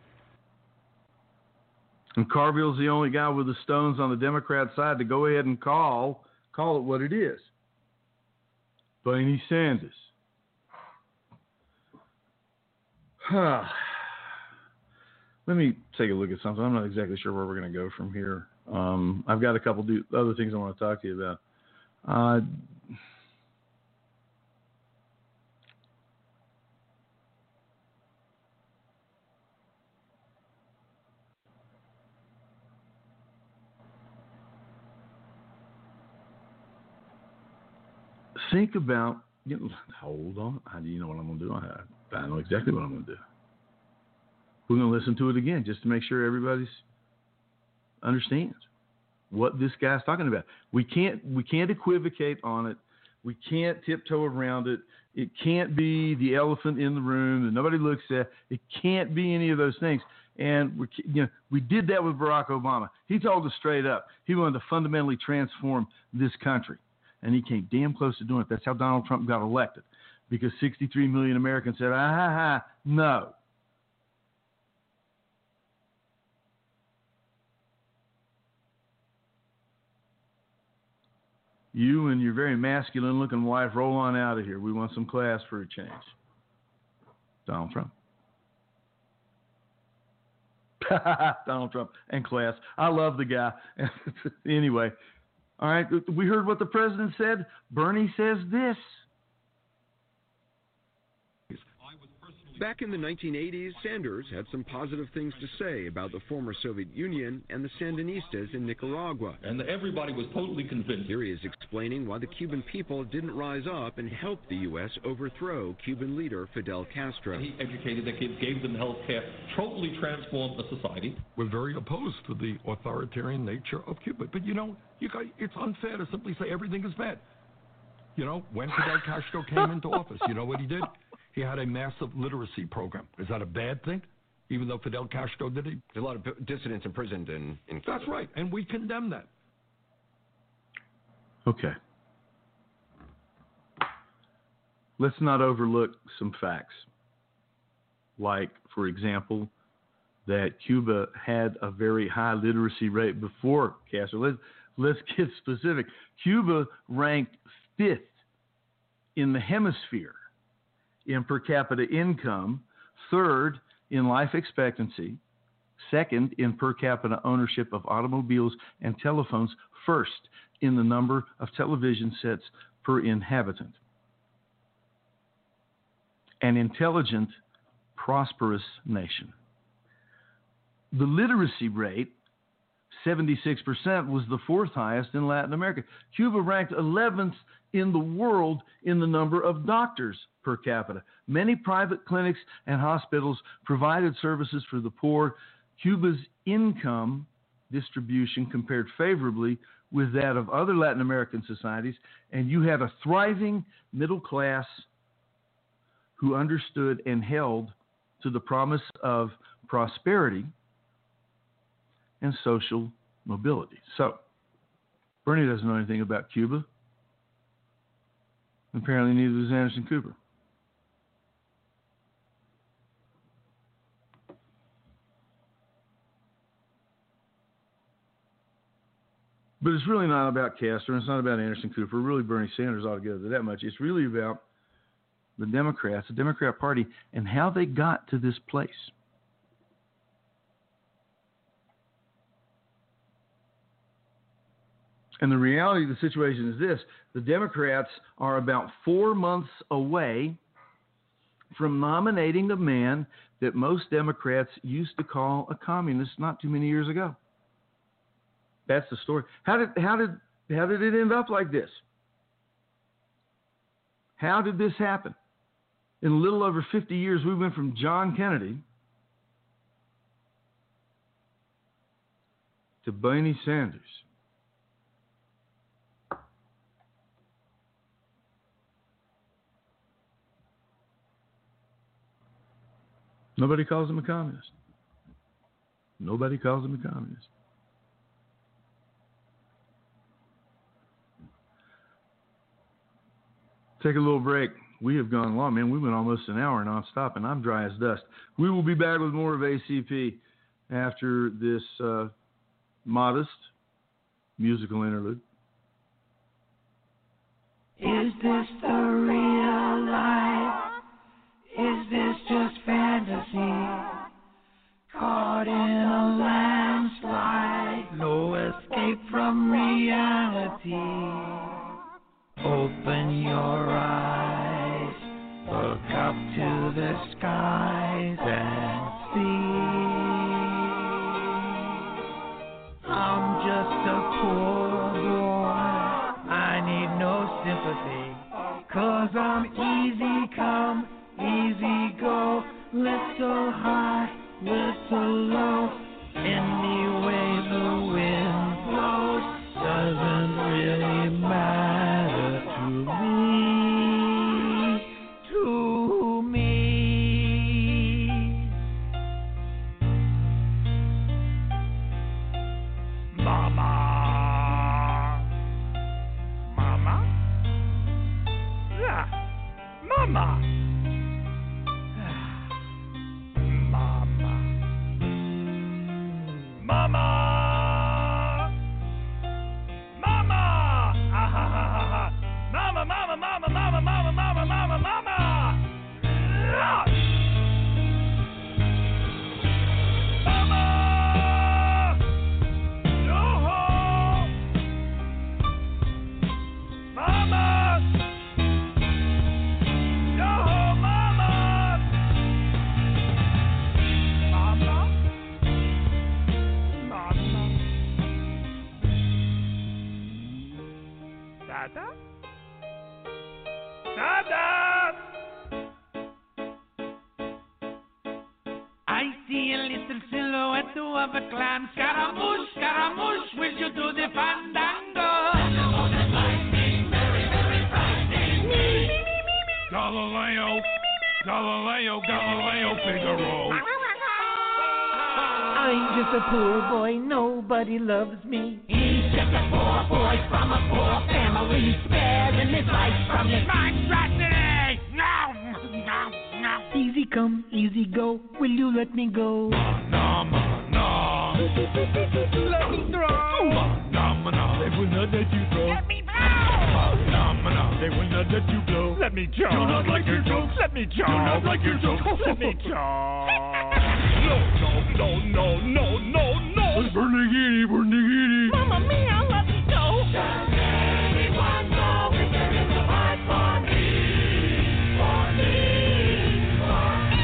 And Carville's the only guy with the stones on the Democrat side to go ahead and call it what it is. Bernie Sanders. Let me take a look at something. I'm not exactly sure where we're going to go from here. I've got a couple other things I want to talk to you about. Think about, hold on. You know what I'm going to do? I know exactly what I'm going to do. We're going to listen to it again just to make sure everybody understands what this guy's talking about. We can't equivocate on it. We can't tiptoe around it. It can't be the elephant in the room that nobody looks at. It can't be any of those things. And we did that with Barack Obama. He told us straight up he wanted to fundamentally transform this country. And he came damn close to doing it. That's how Donald Trump got elected. Because 63 million Americans said, no. You and your very masculine-looking wife, roll on out of here. We want some class for a change. Donald Trump. Donald Trump and class. I love the guy. Anyway. All right, we heard what the president said. Bernie says this. Back in the 1980s, Sanders had some positive things to say about the former Soviet Union and the Sandinistas in Nicaragua. And everybody was totally convinced. Here he is explaining why the Cuban people didn't rise up and help the U.S. overthrow Cuban leader Fidel Castro. He educated the kids, gave them health care, totally transformed the society. We're very opposed to the authoritarian nature of Cuba. But, it's unfair to simply say everything is bad. When Fidel Castro came into office, you know what he did? He had a massive literacy program. Is that a bad thing? Even though Fidel Castro did it? There's a lot of dissidents imprisoned in Cuba. That's right, and we condemn that. Okay. Let's not overlook some facts. Like, for example, that Cuba had a very high literacy rate before Castro. Let's get specific. Cuba ranked 5th in the hemisphere in per capita income, 3rd in life expectancy, 2nd in per capita ownership of automobiles and telephones, 1st in the number of television sets per inhabitant. An intelligent, prosperous nation. The literacy rate 76% was the fourth highest in Latin America. Cuba ranked 11th in the world in the number of doctors per capita. Many private clinics and hospitals provided services for the poor. Cuba's income distribution compared favorably with that of other Latin American societies, and you had a thriving middle class who understood and held to the promise of prosperity and social mobility. So, Bernie doesn't know anything about Cuba. Apparently neither does Anderson Cooper. But it's really not about Castro, and it's not about Anderson Cooper, really Bernie Sanders altogether that much. It's really about the Democrats, the Democrat Party, and how they got to this place. And the reality of the situation is this: the Democrats are about 4 months away from nominating a man that most Democrats used to call a communist not too many years ago. That's the story. How did it end up like this? How did this happen? In a little over 50 years, we went from John Kennedy to Bernie Sanders. Nobody calls him a communist. Nobody calls him a communist. Take a little break. We have gone long, man. We went almost an hour nonstop, and I'm dry as dust. We will be back with more of ACP after this modest musical interlude. Is this the real life? Is this just fantasy? Caught in a landslide, no escape from reality. Open your eyes, look up to the skies and see. I'm just a poor boy, I need no sympathy, 'cause I'm easy come, easy go, little high, little low. Any way the wind blows doesn't really matter to me, to me. Mama, mama, yeah, mama. Mama! Mama! Ah, ha, ha, ha, ha. Mama, mama, mama, mama, mama, mama, mama, mama! Ah! Mama! No! Mama! No, mama! Mama? Dada? Dada! I see a little silhouette of a clown. Scaramouche, Scaramouche, will you do the fandango? Thunderbolt lightning, very, very frightening. Me. Galileo, Galileo, Galileo, Figaro. I'm just a poor boy, nobody loves me. He's just a poor boy from a poor family, sparing his life from his monstrosity. No, no, no. Easy come, easy go, will you let me go? No, no. Let me throw. No, they will not let you throw. Let me blow. No, they will not let you blow. Let me choke. Do not like your jokes. Let me choke. Do not like your jokes. Let me choke. No, no, no, no, no. Bernigini. Mamma mia, let me go. Does anyone know if there is a fight for me? For me. For me.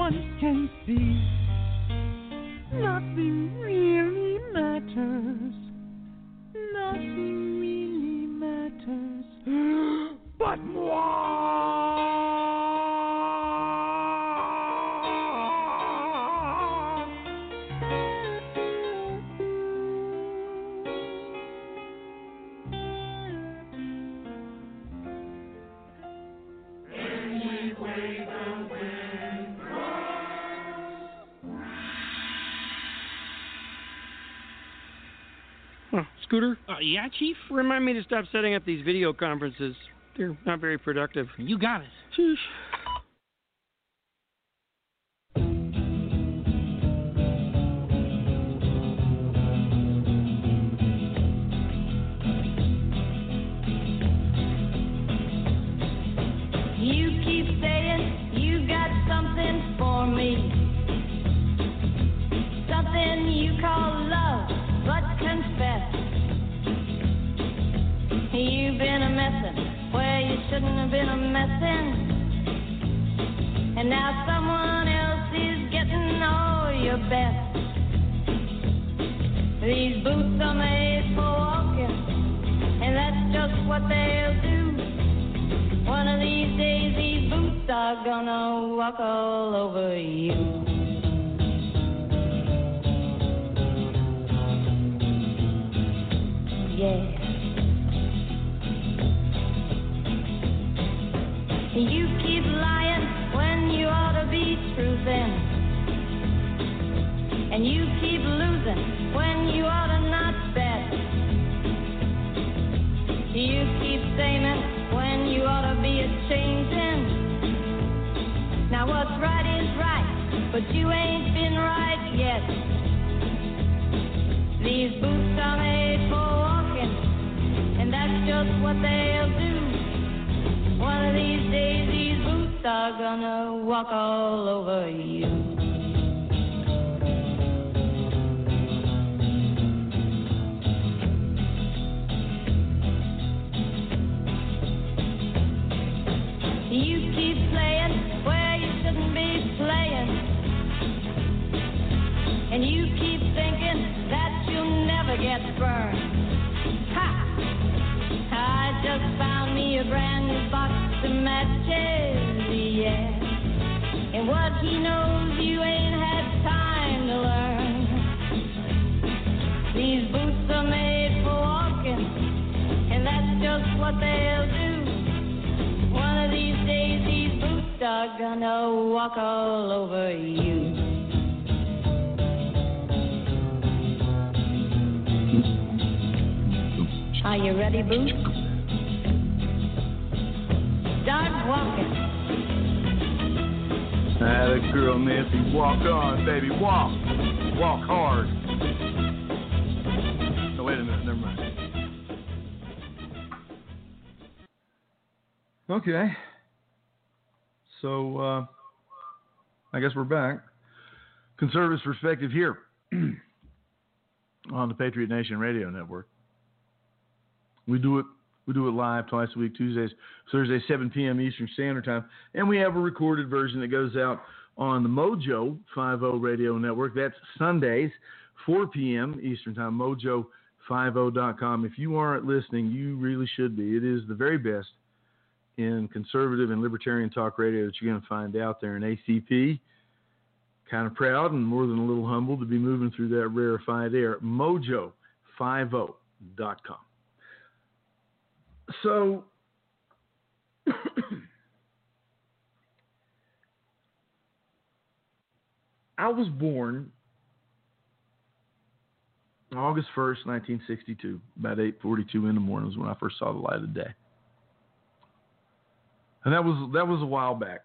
one can see. Nothing really matters. Nothing really matters. But moi. Scooter? Yeah, Chief? Remind me to stop setting up these video conferences. They're not very productive. You got it. Sheesh. You keep saying you got something for me. Something you call love, but confess. You've been a messin' where you shouldn't have been a messin'. And now someone else is getting all your best. These boots are made for walking, and that's just what they'll do. One of these days these boots are gonna walk all over you. Yeah. You keep lying when you ought to be truthin'. And you keep losing when you ought to not bet. You keep saying when you ought to be a-changin'. Now what's right is right, but you ain't been right yet. These boots are made for walking, and that's just what they'll do. One of these days these boots are gonna walk all over you. You keep playing where you shouldn't be playing. And you keep thinking that you'll never get burned. Ha! I just found me a brand new box of matches, yeah. And what he knows you ain't had time to learn. These boots are made for walking, and that's just what they'll do. One of these days these boots are gonna walk all over you. Are you ready, Boots? Start walking. That girl, Nancy. Walk on, baby. Walk. Walk hard. Oh, wait a minute. Never mind. Okay. So, I guess we're back. Conservative Perspective here on the Patriot Nation Radio Network. We do it live twice a week, Tuesdays, Thursdays, 7 p.m. Eastern Standard Time. And we have a recorded version that goes out on the Mojo 50 Radio Network. That's Sundays, 4 p.m. Eastern Time, mojo50.com. If you aren't listening, you really should be. It is the very best in conservative and libertarian talk radio that you're going to find out there in ACP. Kind of proud and more than a little humbled to be moving through that rarefied air. mojo50.com. So, I was born August 1st, 1962. About 8:42 in the morning was when I first saw the light of day. And that was a while back.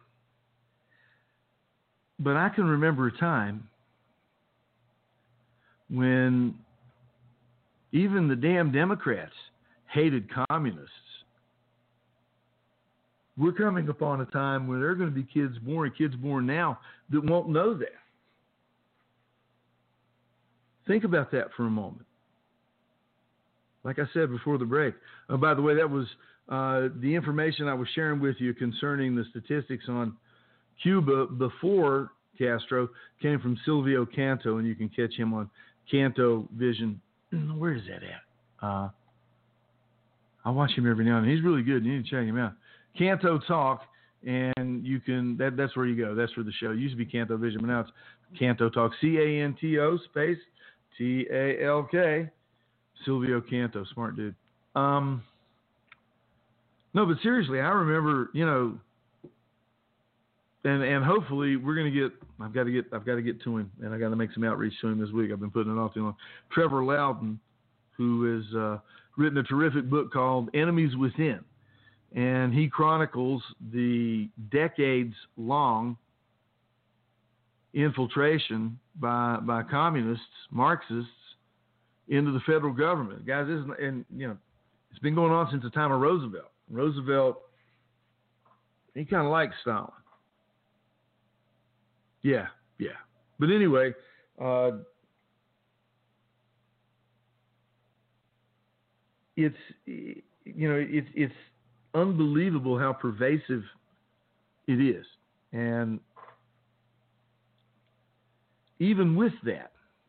But I can remember a time when even the damn Democrats hated communists. We're coming upon a time when there are going to be kids born now that won't know that. Think about that for a moment. Like I said before the break. Oh, by the way, that was the information I was sharing with you concerning the statistics on Cuba before Castro came from Silvio Canto, and you can catch him on Canto Vision. Where is that at? I watch him every now and then. He's really good. You need to check him out. Canto Talk, and you can. That's where you go. That's for the show. It used to be Canto Vision, but now it's Canto Talk. CANTO space TALK. Silvio Canto, smart dude. No, but seriously, I remember, and hopefully we're gonna get. I've got to get to him, and I got to make some outreach to him this week. I've been putting it off too long. Trevor Loudon, who has written a terrific book called Enemies Within, and he chronicles the decades-long infiltration by communists, Marxists, into the federal government. Guys, it's been going on since the time of Roosevelt. Roosevelt, he kind of liked Stalin. Yeah. But anyway, it's unbelievable how pervasive it is, and even with that,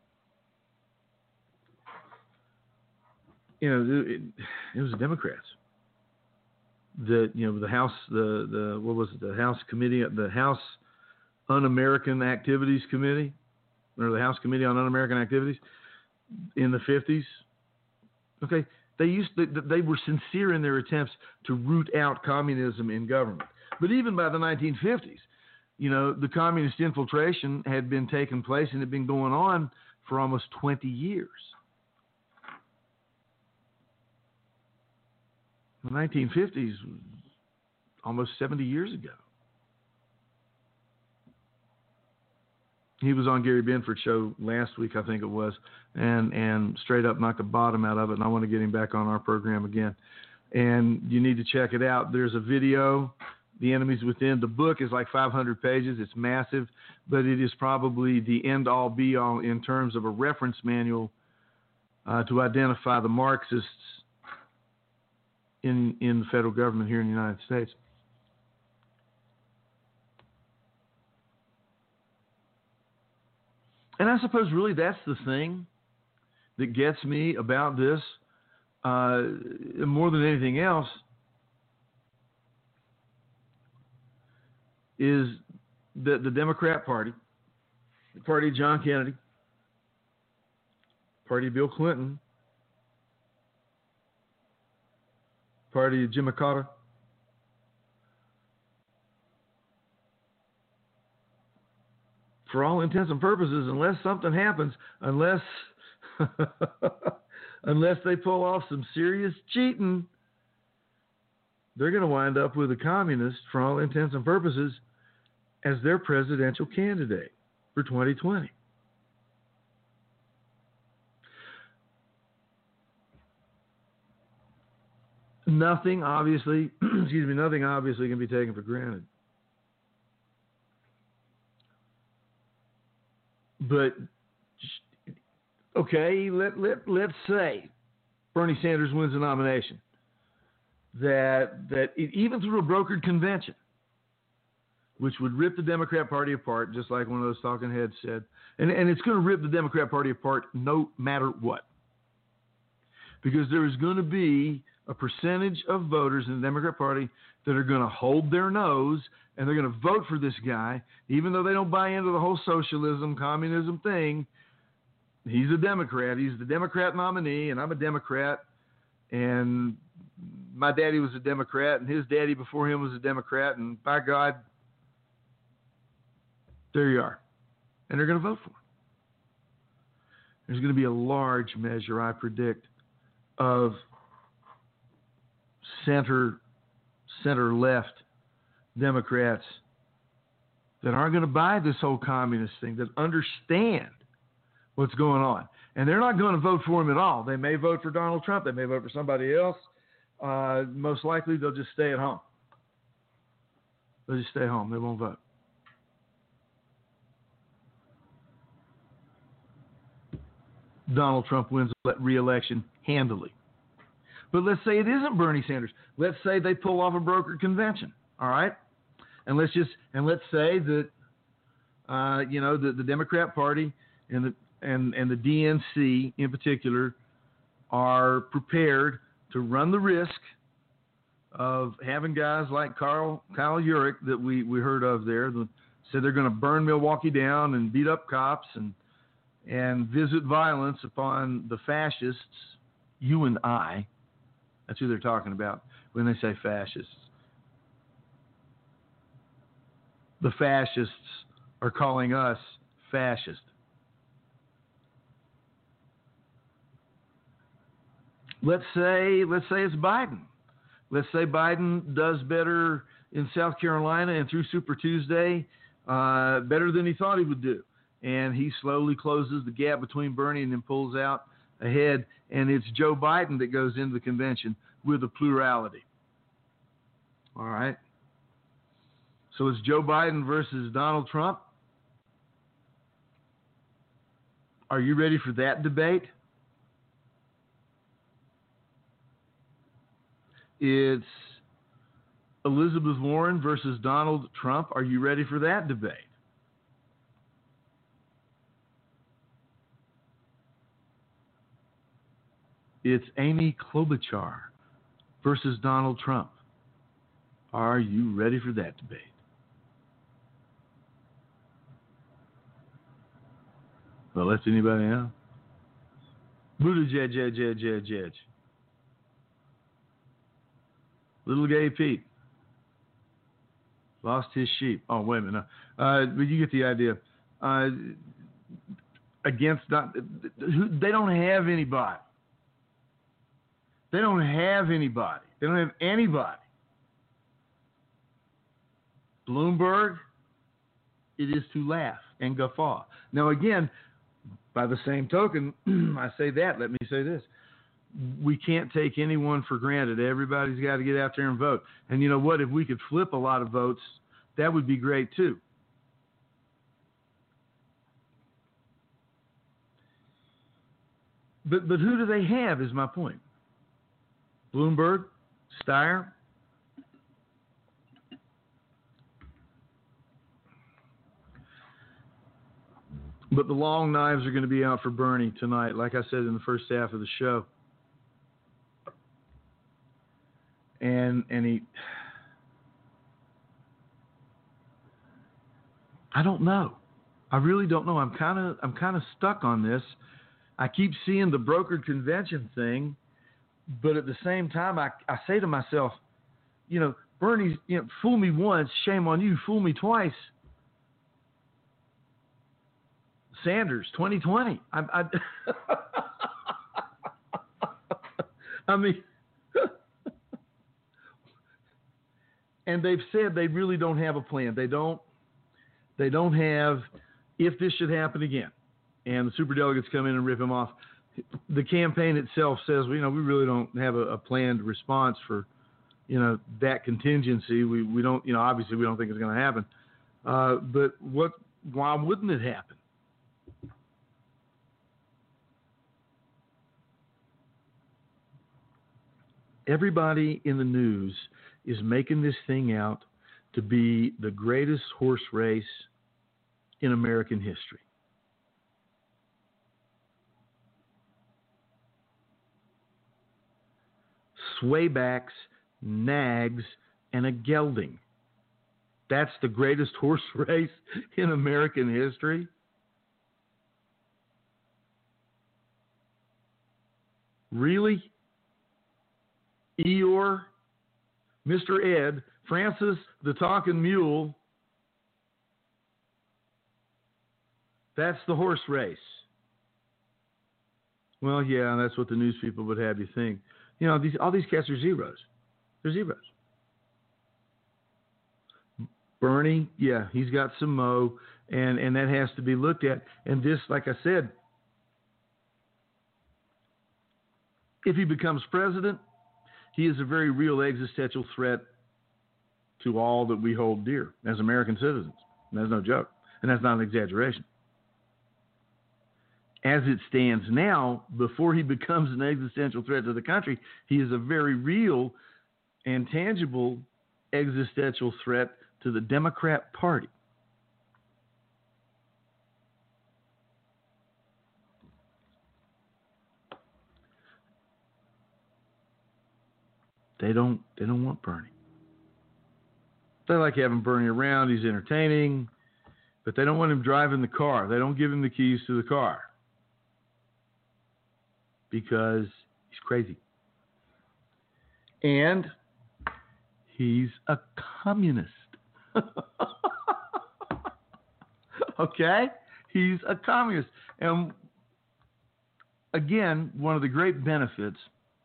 it was the Democrats that the House, what was it, the House Committee, the House Un-American Activities Committee, or the House Committee on Un-American Activities in the 50s. Okay, they were sincere in their attempts to root out communism in government. But even by the 1950s, the communist infiltration had been taking place and had been going on for almost 20 years. The 1950s, almost 70 years ago. He was on Gary Benford's show last week, I think it was, and straight up knocked the bottom out of it, and I want to get him back on our program again. And you need to check it out. There's a video, The Enemies Within. The book is like 500 pages. It's massive, but it is probably the end-all, be-all in terms of a reference manual to identify the Marxists in the federal government here in the United States. And I suppose really that's the thing that gets me about this more than anything else is that the Democrat Party, the party of John Kennedy, party of Bill Clinton, party of Jimmy Carter, for all intents and purposes, unless something happens, unless they pull off some serious cheating, they're going to wind up with a communist, for all intents and purposes, as their presidential candidate for 2020. Nothing obviously can be taken for granted. But okay, let's say Bernie Sanders wins the nomination. That even through a brokered convention, which would rip the Democrat Party apart, just like one of those talking heads said, and it's going to rip the Democrat Party apart no matter what, because there is going to be a percentage of voters in the Democrat Party that are going to hold their nose and they're going to vote for this guy, even though they don't buy into the whole socialism, communism thing. He's a Democrat. He's the Democrat nominee, and I'm a Democrat. And my daddy was a Democrat, and his daddy before him was a Democrat. And by God, there you are. And they're going to vote for him. There's going to be a large measure, I predict, of center-left Democrats that aren't going to buy this whole communist thing, that understand what's going on. And they're not going to vote for him at all. They may vote for Donald Trump. They may vote for somebody else. Most likely they'll just stay at home. They'll just stay home. They won't vote. Donald Trump wins re-election handily. But let's say it isn't Bernie Sanders. Let's say they pull off a brokered convention. All right? And let's say that the Democrat Party and the DNC in particular are prepared to run the risk of having guys like Kyle Urich that we heard of there that said they're going to burn Milwaukee down and beat up cops and visit violence upon the fascists, you and I. That's who they're talking about when they say fascists. The fascists are calling us fascist. Let's say it's Biden. Let's say Biden does better in South Carolina and through Super Tuesday, better than he thought he would do. And he slowly closes the gap between Bernie and then pulls out ahead. And it's Joe Biden that goes into the convention with a plurality. All right. So it's Joe Biden versus Donald Trump. Are you ready for that debate? It's Elizabeth Warren versus Donald Trump. Are you ready for that debate? It's Amy Klobuchar versus Donald Trump. Are you ready for that debate? Well, that's anybody else. Buttigieg. Little Gay Pete. Lost his sheep. Oh, wait a minute. But you get the idea. They don't have anybody. They don't have anybody. They don't have anybody. Bloomberg, it is to laugh and guffaw. Now, again, by the same token, I say that. Let me say this. We can't take anyone for granted. Everybody's got to get out there and vote. And you know what? If we could flip a lot of votes, that would be great too. But who do they have is my point. Bloomberg, Steyer. But the long knives are going to be out for Bernie tonight, like I said in the first half of the show. And I don't know. I really don't know. I'm kind of stuck on this. I keep seeing the brokered convention thing, but at the same time, I say to myself, Bernie, fool me once, shame on you. Fool me twice. Sanders, 2020. I mean, and they've said they really don't have a plan. They don't have, if this should happen again, and the superdelegates come in and rip him off, the campaign itself says, we really don't have a planned response for, that contingency. We don't, obviously we don't think it's going to happen. But why wouldn't it happen? Everybody in the news is making this thing out to be the greatest horse race in American history. Swaybacks, nags, and a gelding. That's the greatest horse race in American history. Really? Eeyore, Mr. Ed, Francis the Talking Mule. That's the horse race. Well, yeah, that's what the news people would have you think. All these cats are zeros. They're zeros. Bernie, yeah, he's got some mo, and that has to be looked at. And this, like I said, if he becomes president, he is a very real existential threat to all that we hold dear as American citizens. And that's no joke. And that's not an exaggeration. As it stands now, before he becomes an existential threat to the country, he is a very real and tangible existential threat to the Democrat Party. They don't want Bernie. They like having Bernie around. He's entertaining, but they don't want him driving the car. They don't give him the keys to the car because he's crazy. And he's a communist. Okay? He's a communist. And again, one of the great benefits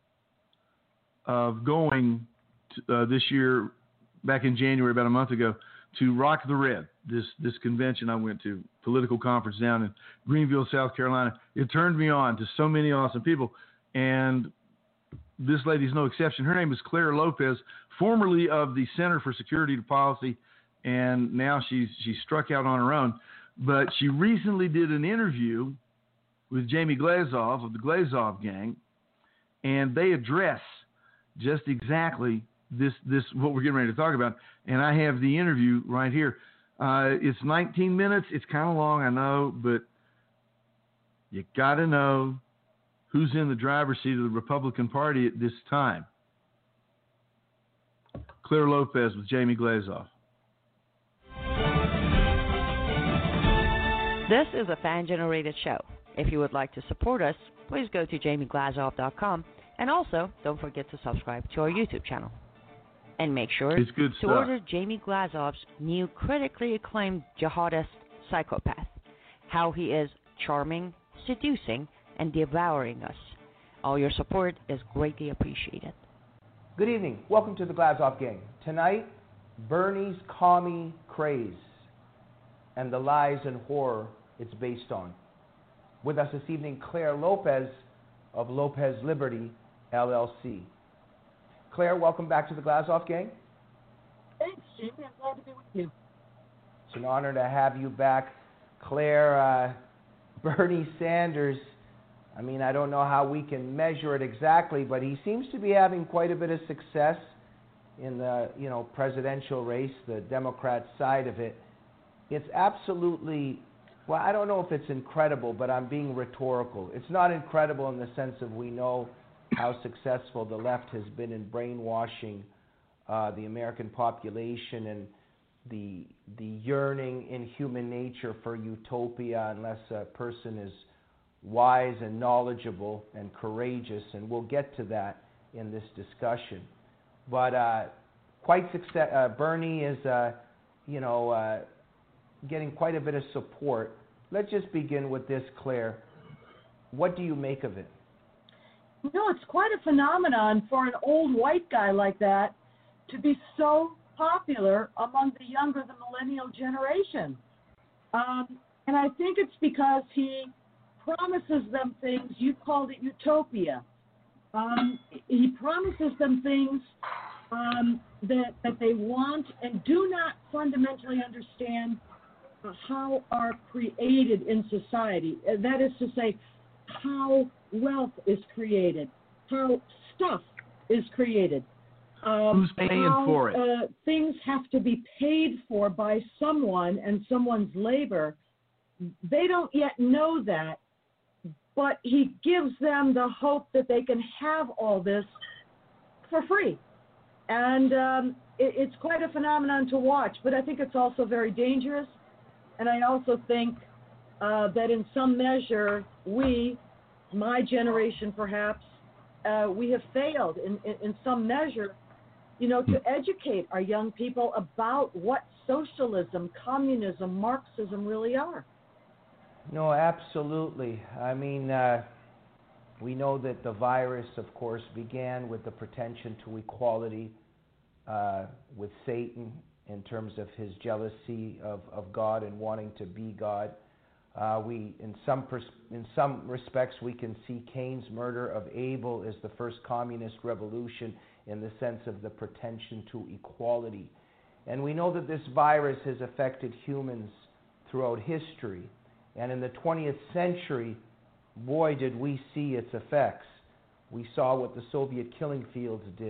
of going to, this year, back in January, about a month ago, to Rock the Red, this convention I went to, political conference down in Greenville, South Carolina. It turned me on to so many awesome people, and this lady's no exception. Her name is Claire Lopez, formerly of the Center for Security Policy, and now she's struck out on her own. But she recently did an interview with Jamie Glazov of the Glazov Gang, and they address just exactly this what we're getting ready to talk about. And I have the interview right here. It's 19 minutes. It's kind of long, I know, but you got to know who's in the driver's seat of the Republican Party at this time. Claire Lopez with Jamie Glazov. This is a fan-generated show. If you would like to support us, please go to JamieGlazov.com, and also don't forget to subscribe to our YouTube channel. And make sure to order Jamie Glazov's new critically acclaimed jihadist Psychopath, How He Is Charming, Seducing, and Devouring Us. All your support is greatly appreciated. Good evening. Welcome to the Glazov Gang. Tonight, Bernie's commie craze and the lies and horror it's based on. With us this evening, Claire Lopez of Lopez Liberty, LLC. Claire, welcome back to the Glazov Gang. Thanks, Jimmy. I'm glad to be with you. It's an honor to have you back. Claire, Bernie Sanders, I mean, I don't know how we can measure it exactly, but he seems to be having quite a bit of success in the, presidential race, the Democrat side of it. It's absolutely, well, I don't know if it's incredible, but I'm being rhetorical. It's not incredible in the sense of we know how successful the left has been in brainwashing the American population and the yearning in human nature for utopia unless a person is wise and knowledgeable and courageous, and we'll get to that in this discussion. But quite success. Bernie is, getting quite a bit of support. Let's just begin with this, Claire. What do you make of it? It's quite a phenomenon for an old white guy like that to be so popular among the younger, the millennial generation. And I think it's because he promises them things. You called it utopia. He promises them things that they want and do not fundamentally understand how are created in society. That is to say, how wealth is created, how stuff is created. Who's paying for it? Things have to be paid for by someone and someone's labor. They don't yet know that, but he gives them the hope that they can have all this for free. And it's quite a phenomenon to watch, but I think it's also very dangerous. And I also think that in some measure, my generation perhaps, we have failed in some measure, to educate our young people about what socialism, communism, Marxism really are. No, absolutely. I mean, we know that the virus, of course, began with the pretension to equality with Satan in terms of his jealousy of God and wanting to be God. In some respects, we can see Cain's murder of Abel as the first communist revolution in the sense of the pretension to equality. And we know that this virus has affected humans throughout history. And in the 20th century, boy, did we see its effects. We saw what the Soviet killing fields did.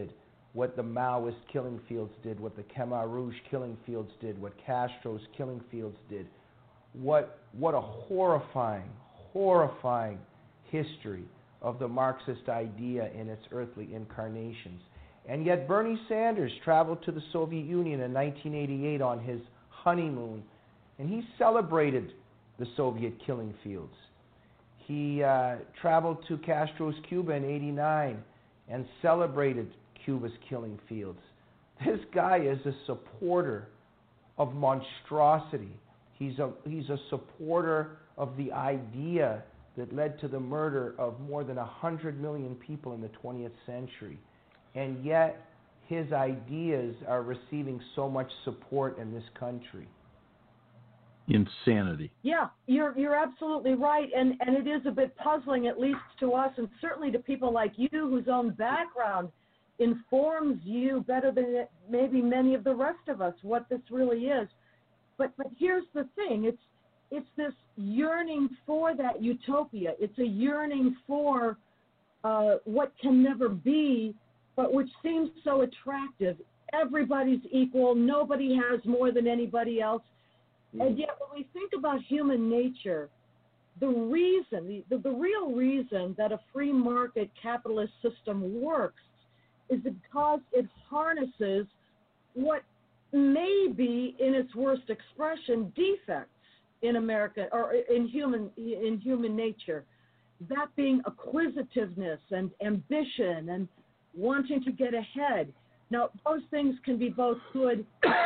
what the Maoist killing fields did, what the Khmer Rouge killing fields did, what Castro's killing fields did. What a horrifying history of the Marxist idea in its earthly incarnations. And yet Bernie Sanders traveled to the Soviet Union in 1988 on his honeymoon, and he celebrated the Soviet killing fields. He traveled to Castro's Cuba in '89 and celebrated Cuba's killing fields. This guy is a supporter of monstrosity. He's a supporter of the idea that led to the murder of more than 100 million people in the 20th century. And yet, his ideas are receiving so much support in this country. Insanity. Yeah, you're absolutely right, and it is a bit puzzling, at least to us, and certainly to people like you, whose own background informs you better than maybe many of the rest of us what this really is. But here's the thing: it's this yearning for that utopia. It's a yearning for what can never be, but which seems so attractive. Everybody's equal. Nobody has more than anybody else. And yet, when we think about human nature, the real reason that a free market capitalist system works is because it harnesses what may be, in its worst expression, defects in America or in human nature. That being acquisitiveness and ambition and wanting to get ahead. Now, those things can be both good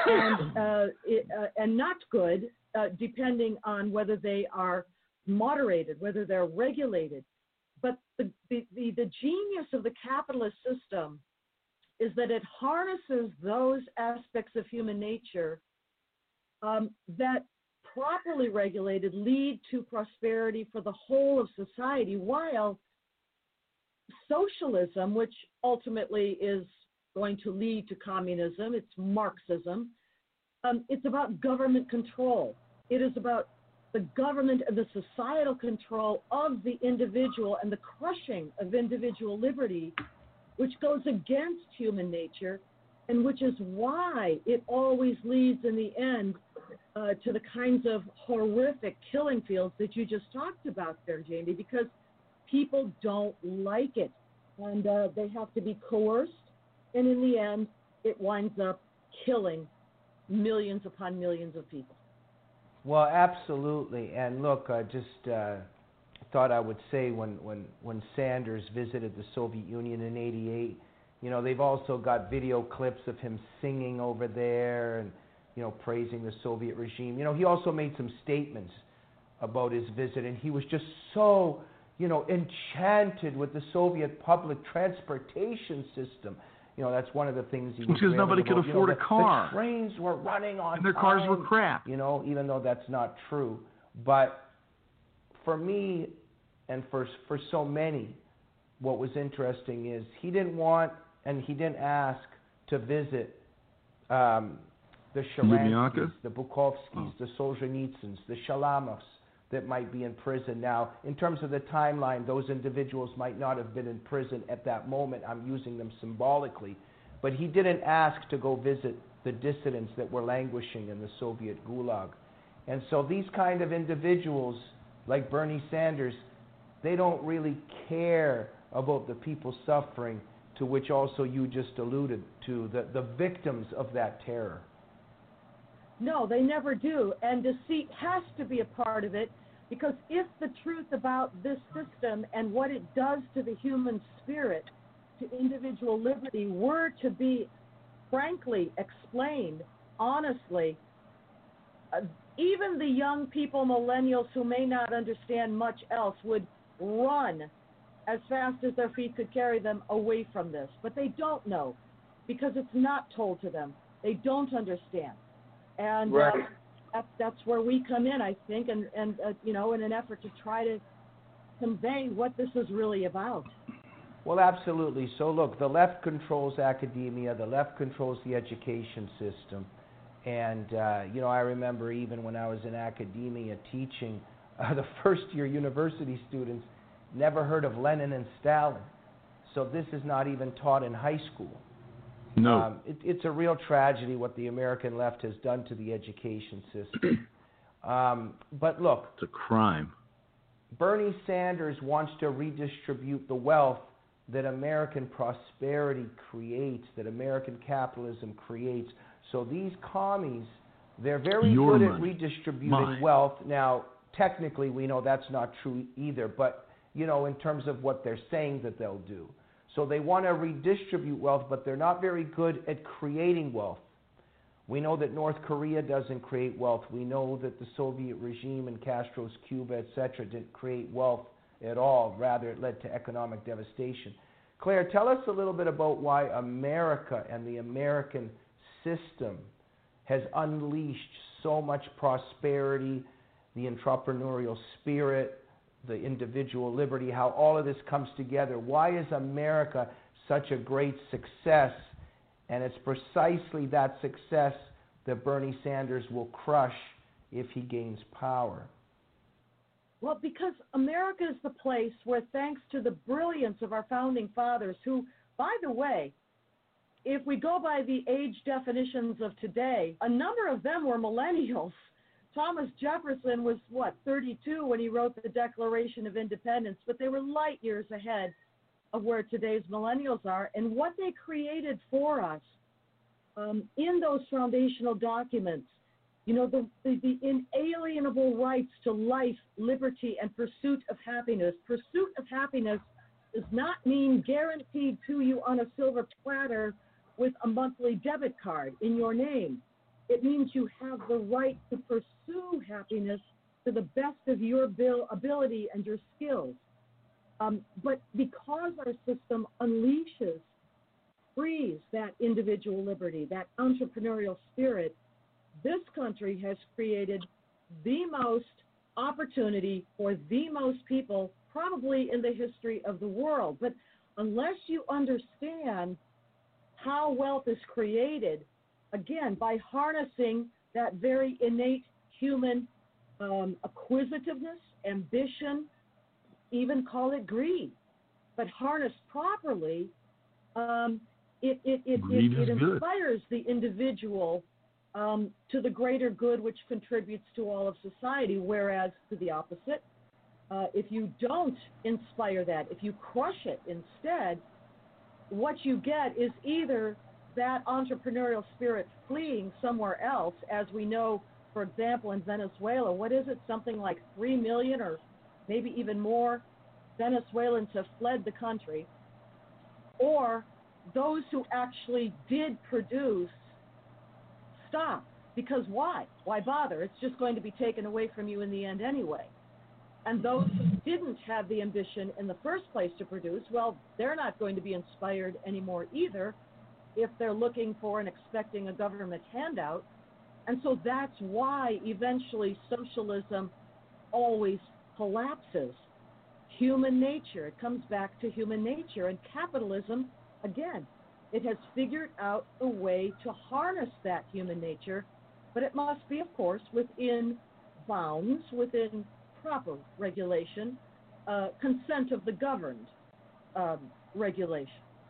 and not good, depending on whether they are moderated, whether they're regulated. But the genius of the capitalist system is that it harnesses those aspects of human nature that, properly regulated, lead to prosperity for the whole of society, while socialism, which ultimately is going to lead to communism, it's Marxism, it's about government control. It is about the government and the societal control of the individual and the crushing of individual liberty, which goes against human nature, and which is why it always leads in the end to the kinds of horrific killing fields that you just talked about there, Jamie, because people don't like it, and they have to be coerced. And in the end, it winds up killing millions upon millions of people. Well, absolutely. And look, I just thought I would say when Sanders visited the Soviet Union in '88, they've also got video clips of him singing over there and, praising the Soviet regime. He also made some statements about his visit, and he was just so, enchanted with the Soviet public transportation system. That's one of the things he was because nobody could afford a car. The trains were running on and their time, cars were crap. Even though that's not true. But for me, and for so many, what was interesting is he didn't want and he didn't ask to visit the Sharansky's, the Bukovskys, the Solzhenitsyns, the Shalamovs that might be in prison. Now, in terms of the timeline, those individuals might not have been in prison at that moment. I'm using them symbolically. But he didn't ask to go visit the dissidents that were languishing in the Soviet Gulag. And so these kind of individuals, like Bernie Sanders, they don't really care about the people suffering, to which also you just alluded to, the victims of that terror. No, they never do. And deceit has to be a part of it, because if the truth about this system and what it does to the human spirit, to individual liberty, were to be frankly explained honestly, even the young people, millennials who may not understand much else, would run as fast as their feet could carry them away from this. But they don't know, because it's not told to them. They don't understand. And right. That's where we come in, I think, and in an effort to try to convey what this is really about. Well, absolutely. So look, the left controls academia, the left controls the education system. And, I remember even when I was in academia teaching, the first-year university students never heard of Lenin and Stalin. So this is not even taught in high school. No. It's a real tragedy what the American left has done to the education system. But look. It's a crime. Bernie Sanders wants to redistribute the wealth that American prosperity creates, that American capitalism creates. So these commies, they're very good at redistributing wealth. Now, technically, we know that's not true either, but, you know, in terms of what they're saying that they'll do. So they want to redistribute wealth, but they're not very good at creating wealth. We know that North Korea doesn't create wealth. We know that the Soviet regime and Castro's Cuba, etc., didn't create wealth at all. Rather, it led to economic devastation. Claire, tell us a little bit about why America and the American system has unleashed so much prosperity, the entrepreneurial spirit, the individual liberty, how all of this comes together. Why is America such a great success? And it's precisely that success that Bernie Sanders will crush if he gains power. Well, because America is the place where, thanks to the brilliance of our founding fathers, who, by the way, if we go by the age definitions of today, a number of them were millennials. Thomas Jefferson was, 32 when he wrote the Declaration of Independence, but they were light years ahead of where today's millennials are, and what they created for us in those foundational documents, you know, the inalienable rights to life, liberty, and pursuit of happiness. Pursuit of happiness does not mean guaranteed to you on a silver platter with a monthly debit card in your name. It means you have the right to pursue happiness to the best of your ability and your skills. But because our system frees that individual liberty, that entrepreneurial spirit, this country has created the most opportunity for the most people probably in the history of the world. But unless you understand how wealth is created, again, by harnessing that very innate human acquisitiveness, ambition, even call it greed, but harnessed properly, it inspires the individual to the greater good, which contributes to all of society, whereas to the opposite, if you don't inspire that, if you crush it instead, what you get is either that entrepreneurial spirit fleeing somewhere else, as we know, for example, in Venezuela, what is it, something like 3 million or maybe even more Venezuelans have fled the country, or those who actually did produce stop. Because why? Why bother? It's just going to be taken away from you in the end anyway. And those who didn't have the ambition in the first place to produce, well, they're not going to be inspired anymore either if they're looking for and expecting a government handout. And so that's why eventually socialism always collapses. Human nature, it comes back to human nature. And capitalism, again, it has figured out a way to harness that human nature, but it must be, of course, within bounds, within proper regulation, consent of the governed regulation.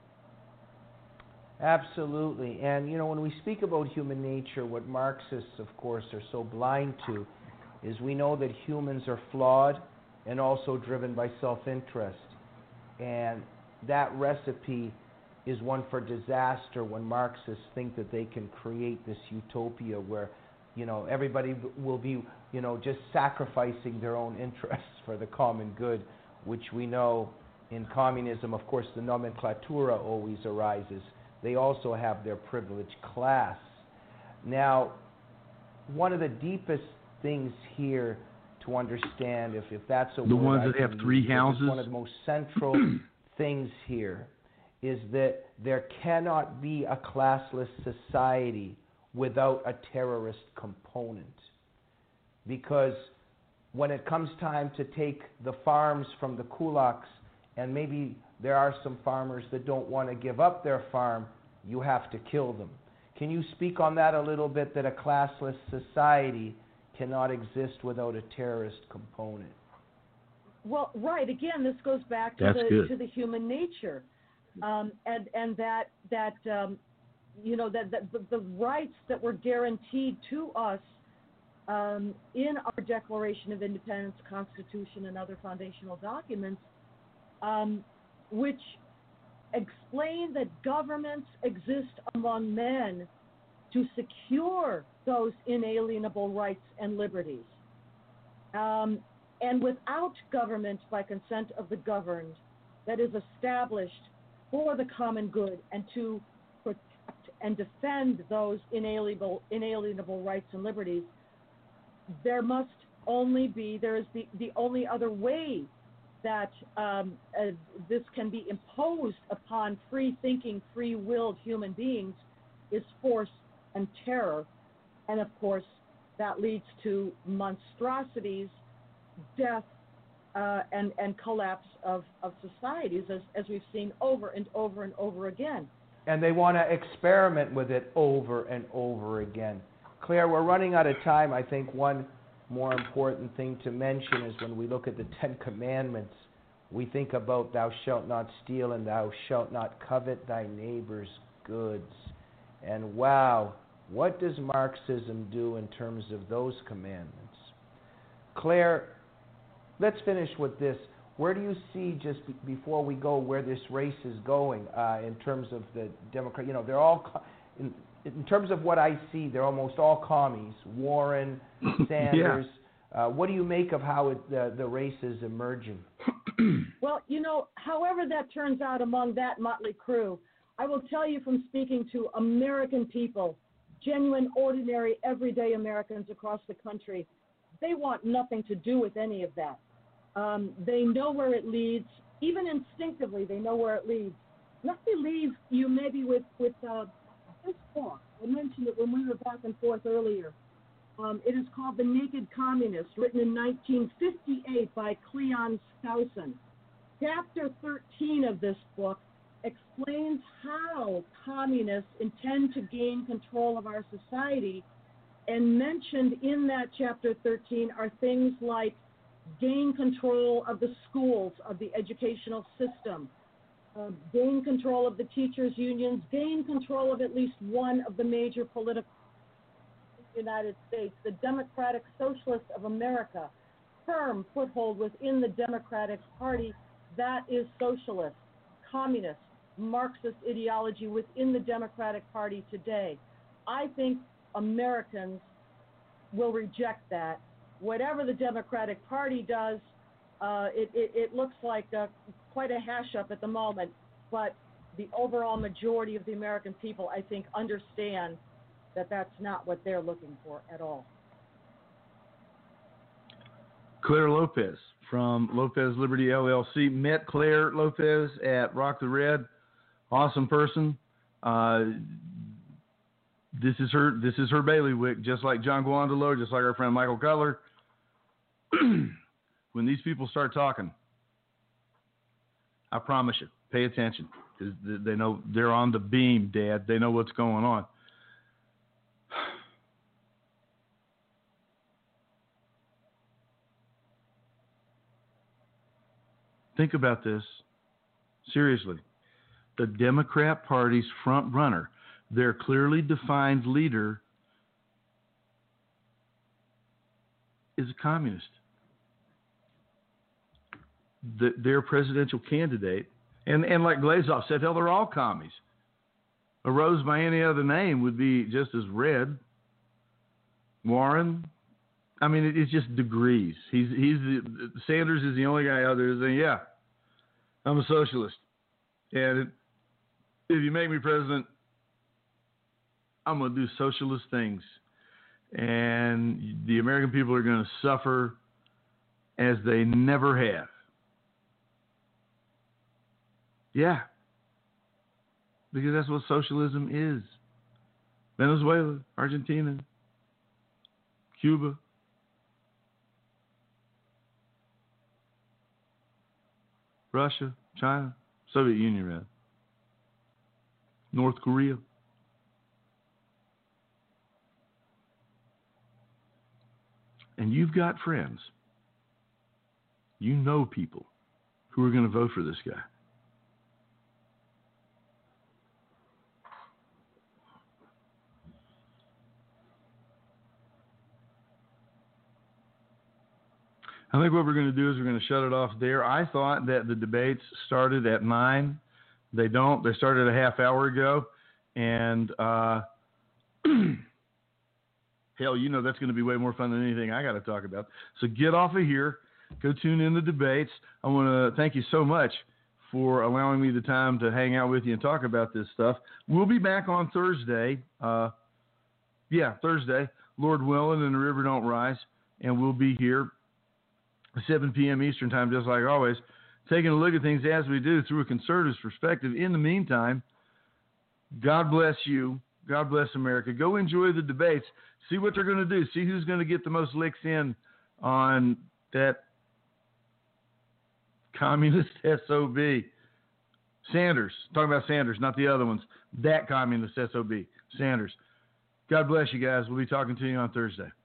Absolutely. And, you know, when we speak about human nature, what Marxists, of course, are so blind to is we know that humans are flawed and also driven by self-interest. And that recipe is one for disaster when Marxists think that they can create this utopia where, you know, everybody will be, you know, just sacrificing their own interests for the common good, which we know in communism, of course, the nomenclatura always arises. They also have their privileged class. Now, one of the deepest things here to understand, if that's a the word ones that have three houses, one of the most central things here is that there cannot be a classless society without a terrorist component. Because when it comes time to take the farms from the kulaks, and maybe there are some farmers that don't want to give up their farm, you have to kill them. Can you speak on that a little bit, that a classless society cannot exist without a terrorist component? Well, right. Again, this goes back to the human nature, and that the rights that were guaranteed to us in our Declaration of Independence, Constitution, and other foundational documents, which explain that governments exist among men to secure those inalienable rights and liberties. And without government by consent of the governed that is established for the common good and to protect and defend those inalienable rights and liberties, there is the only other way that this can be imposed upon free-thinking, free-willed human beings is force and terror. And of course, that leads to monstrosities, death, and collapse of societies, as we've seen over and over and over again. And they want to experiment with it over and over again. Claire, we're running out of time. I think one more important thing to mention is when we look at the Ten Commandments, we think about thou shalt not steal and thou shalt not covet thy neighbor's goods. And wow, what does Marxism do in terms of those commandments? Claire, let's finish with this. Where do you see, just before we go, where this race is going in terms of the Democrat? They're all, in terms of what I see, they're almost all commies. Warren, Sanders. Yeah. What do you make of how the race is emerging? Well, however that turns out among that motley crew, I will tell you from speaking to American people, genuine, ordinary, everyday Americans across the country, they want nothing to do with any of that. They know where it leads. Even instinctively, they know where it leads. Let me leave you maybe with this book. I mentioned it when we were back and forth earlier. It is called The Naked Communist, written in 1958 by Cleon Skousen. Chapter 13 of this book explains how communists intend to gain control of our society, and mentioned in that chapter 13 are things like gain control of the schools, of the educational system, gain control of the teachers' unions, gain control of at least one of the major political United States, the Democratic Socialists of America, firm foothold within the Democratic Party. That is socialist, communist, Marxist ideology within the Democratic Party today. I think Americans will reject that. Whatever the Democratic Party does, it looks like quite a hash-up at the moment, but the overall majority of the American people, I think, understand that that's not what they're looking for at all. Claire Lopez from Lopez Liberty LLC. Met Claire Lopez at Rock the Red. Awesome person. This is her bailiwick, just like John Guandolo, just like our friend Michael Cutler. When these people start talking, I promise you, pay attention, because they know they're on the beam, Dad. They know what's going on. Think about this seriously. The Democrat Party's front runner, their clearly defined leader, is a communist. Their presidential candidate, and like Glazov said, hell, they're all commies. A rose by any other name would be just as red. Warren, I mean, it's just degrees. Sanders is the only guy out there saying, yeah, I'm a socialist. And if you make me president, I'm going to do socialist things. And the American people are going to suffer as they never have. Yeah. Because that's what socialism is. Venezuela, Argentina, Cuba. Russia, China, Soviet Union, rather. North Korea. And you've got friends. You know people who are going to vote for this guy. I think what we're going to do is we're going to shut it off there. I thought that the debates started at 9. They don't. They started a half hour ago. And hell, you know that's going to be way more fun than anything I got to talk about. So get off of here. Go tune in the debates. I want to thank you so much for allowing me the time to hang out with you and talk about this stuff. We'll be back on Thursday. Thursday. Lord willing and the river don't rise. And we'll be here 7 p.m. Eastern time, just like always, taking a look at things as we do through a conservative's perspective. In the meantime, God bless you. God bless America. Go enjoy the debates. See what they're going to do. See who's going to get the most licks in on that communist SOB. Sanders. Talking about Sanders, not the other ones. That communist SOB. Sanders. God bless you guys. We'll be talking to you on Thursday.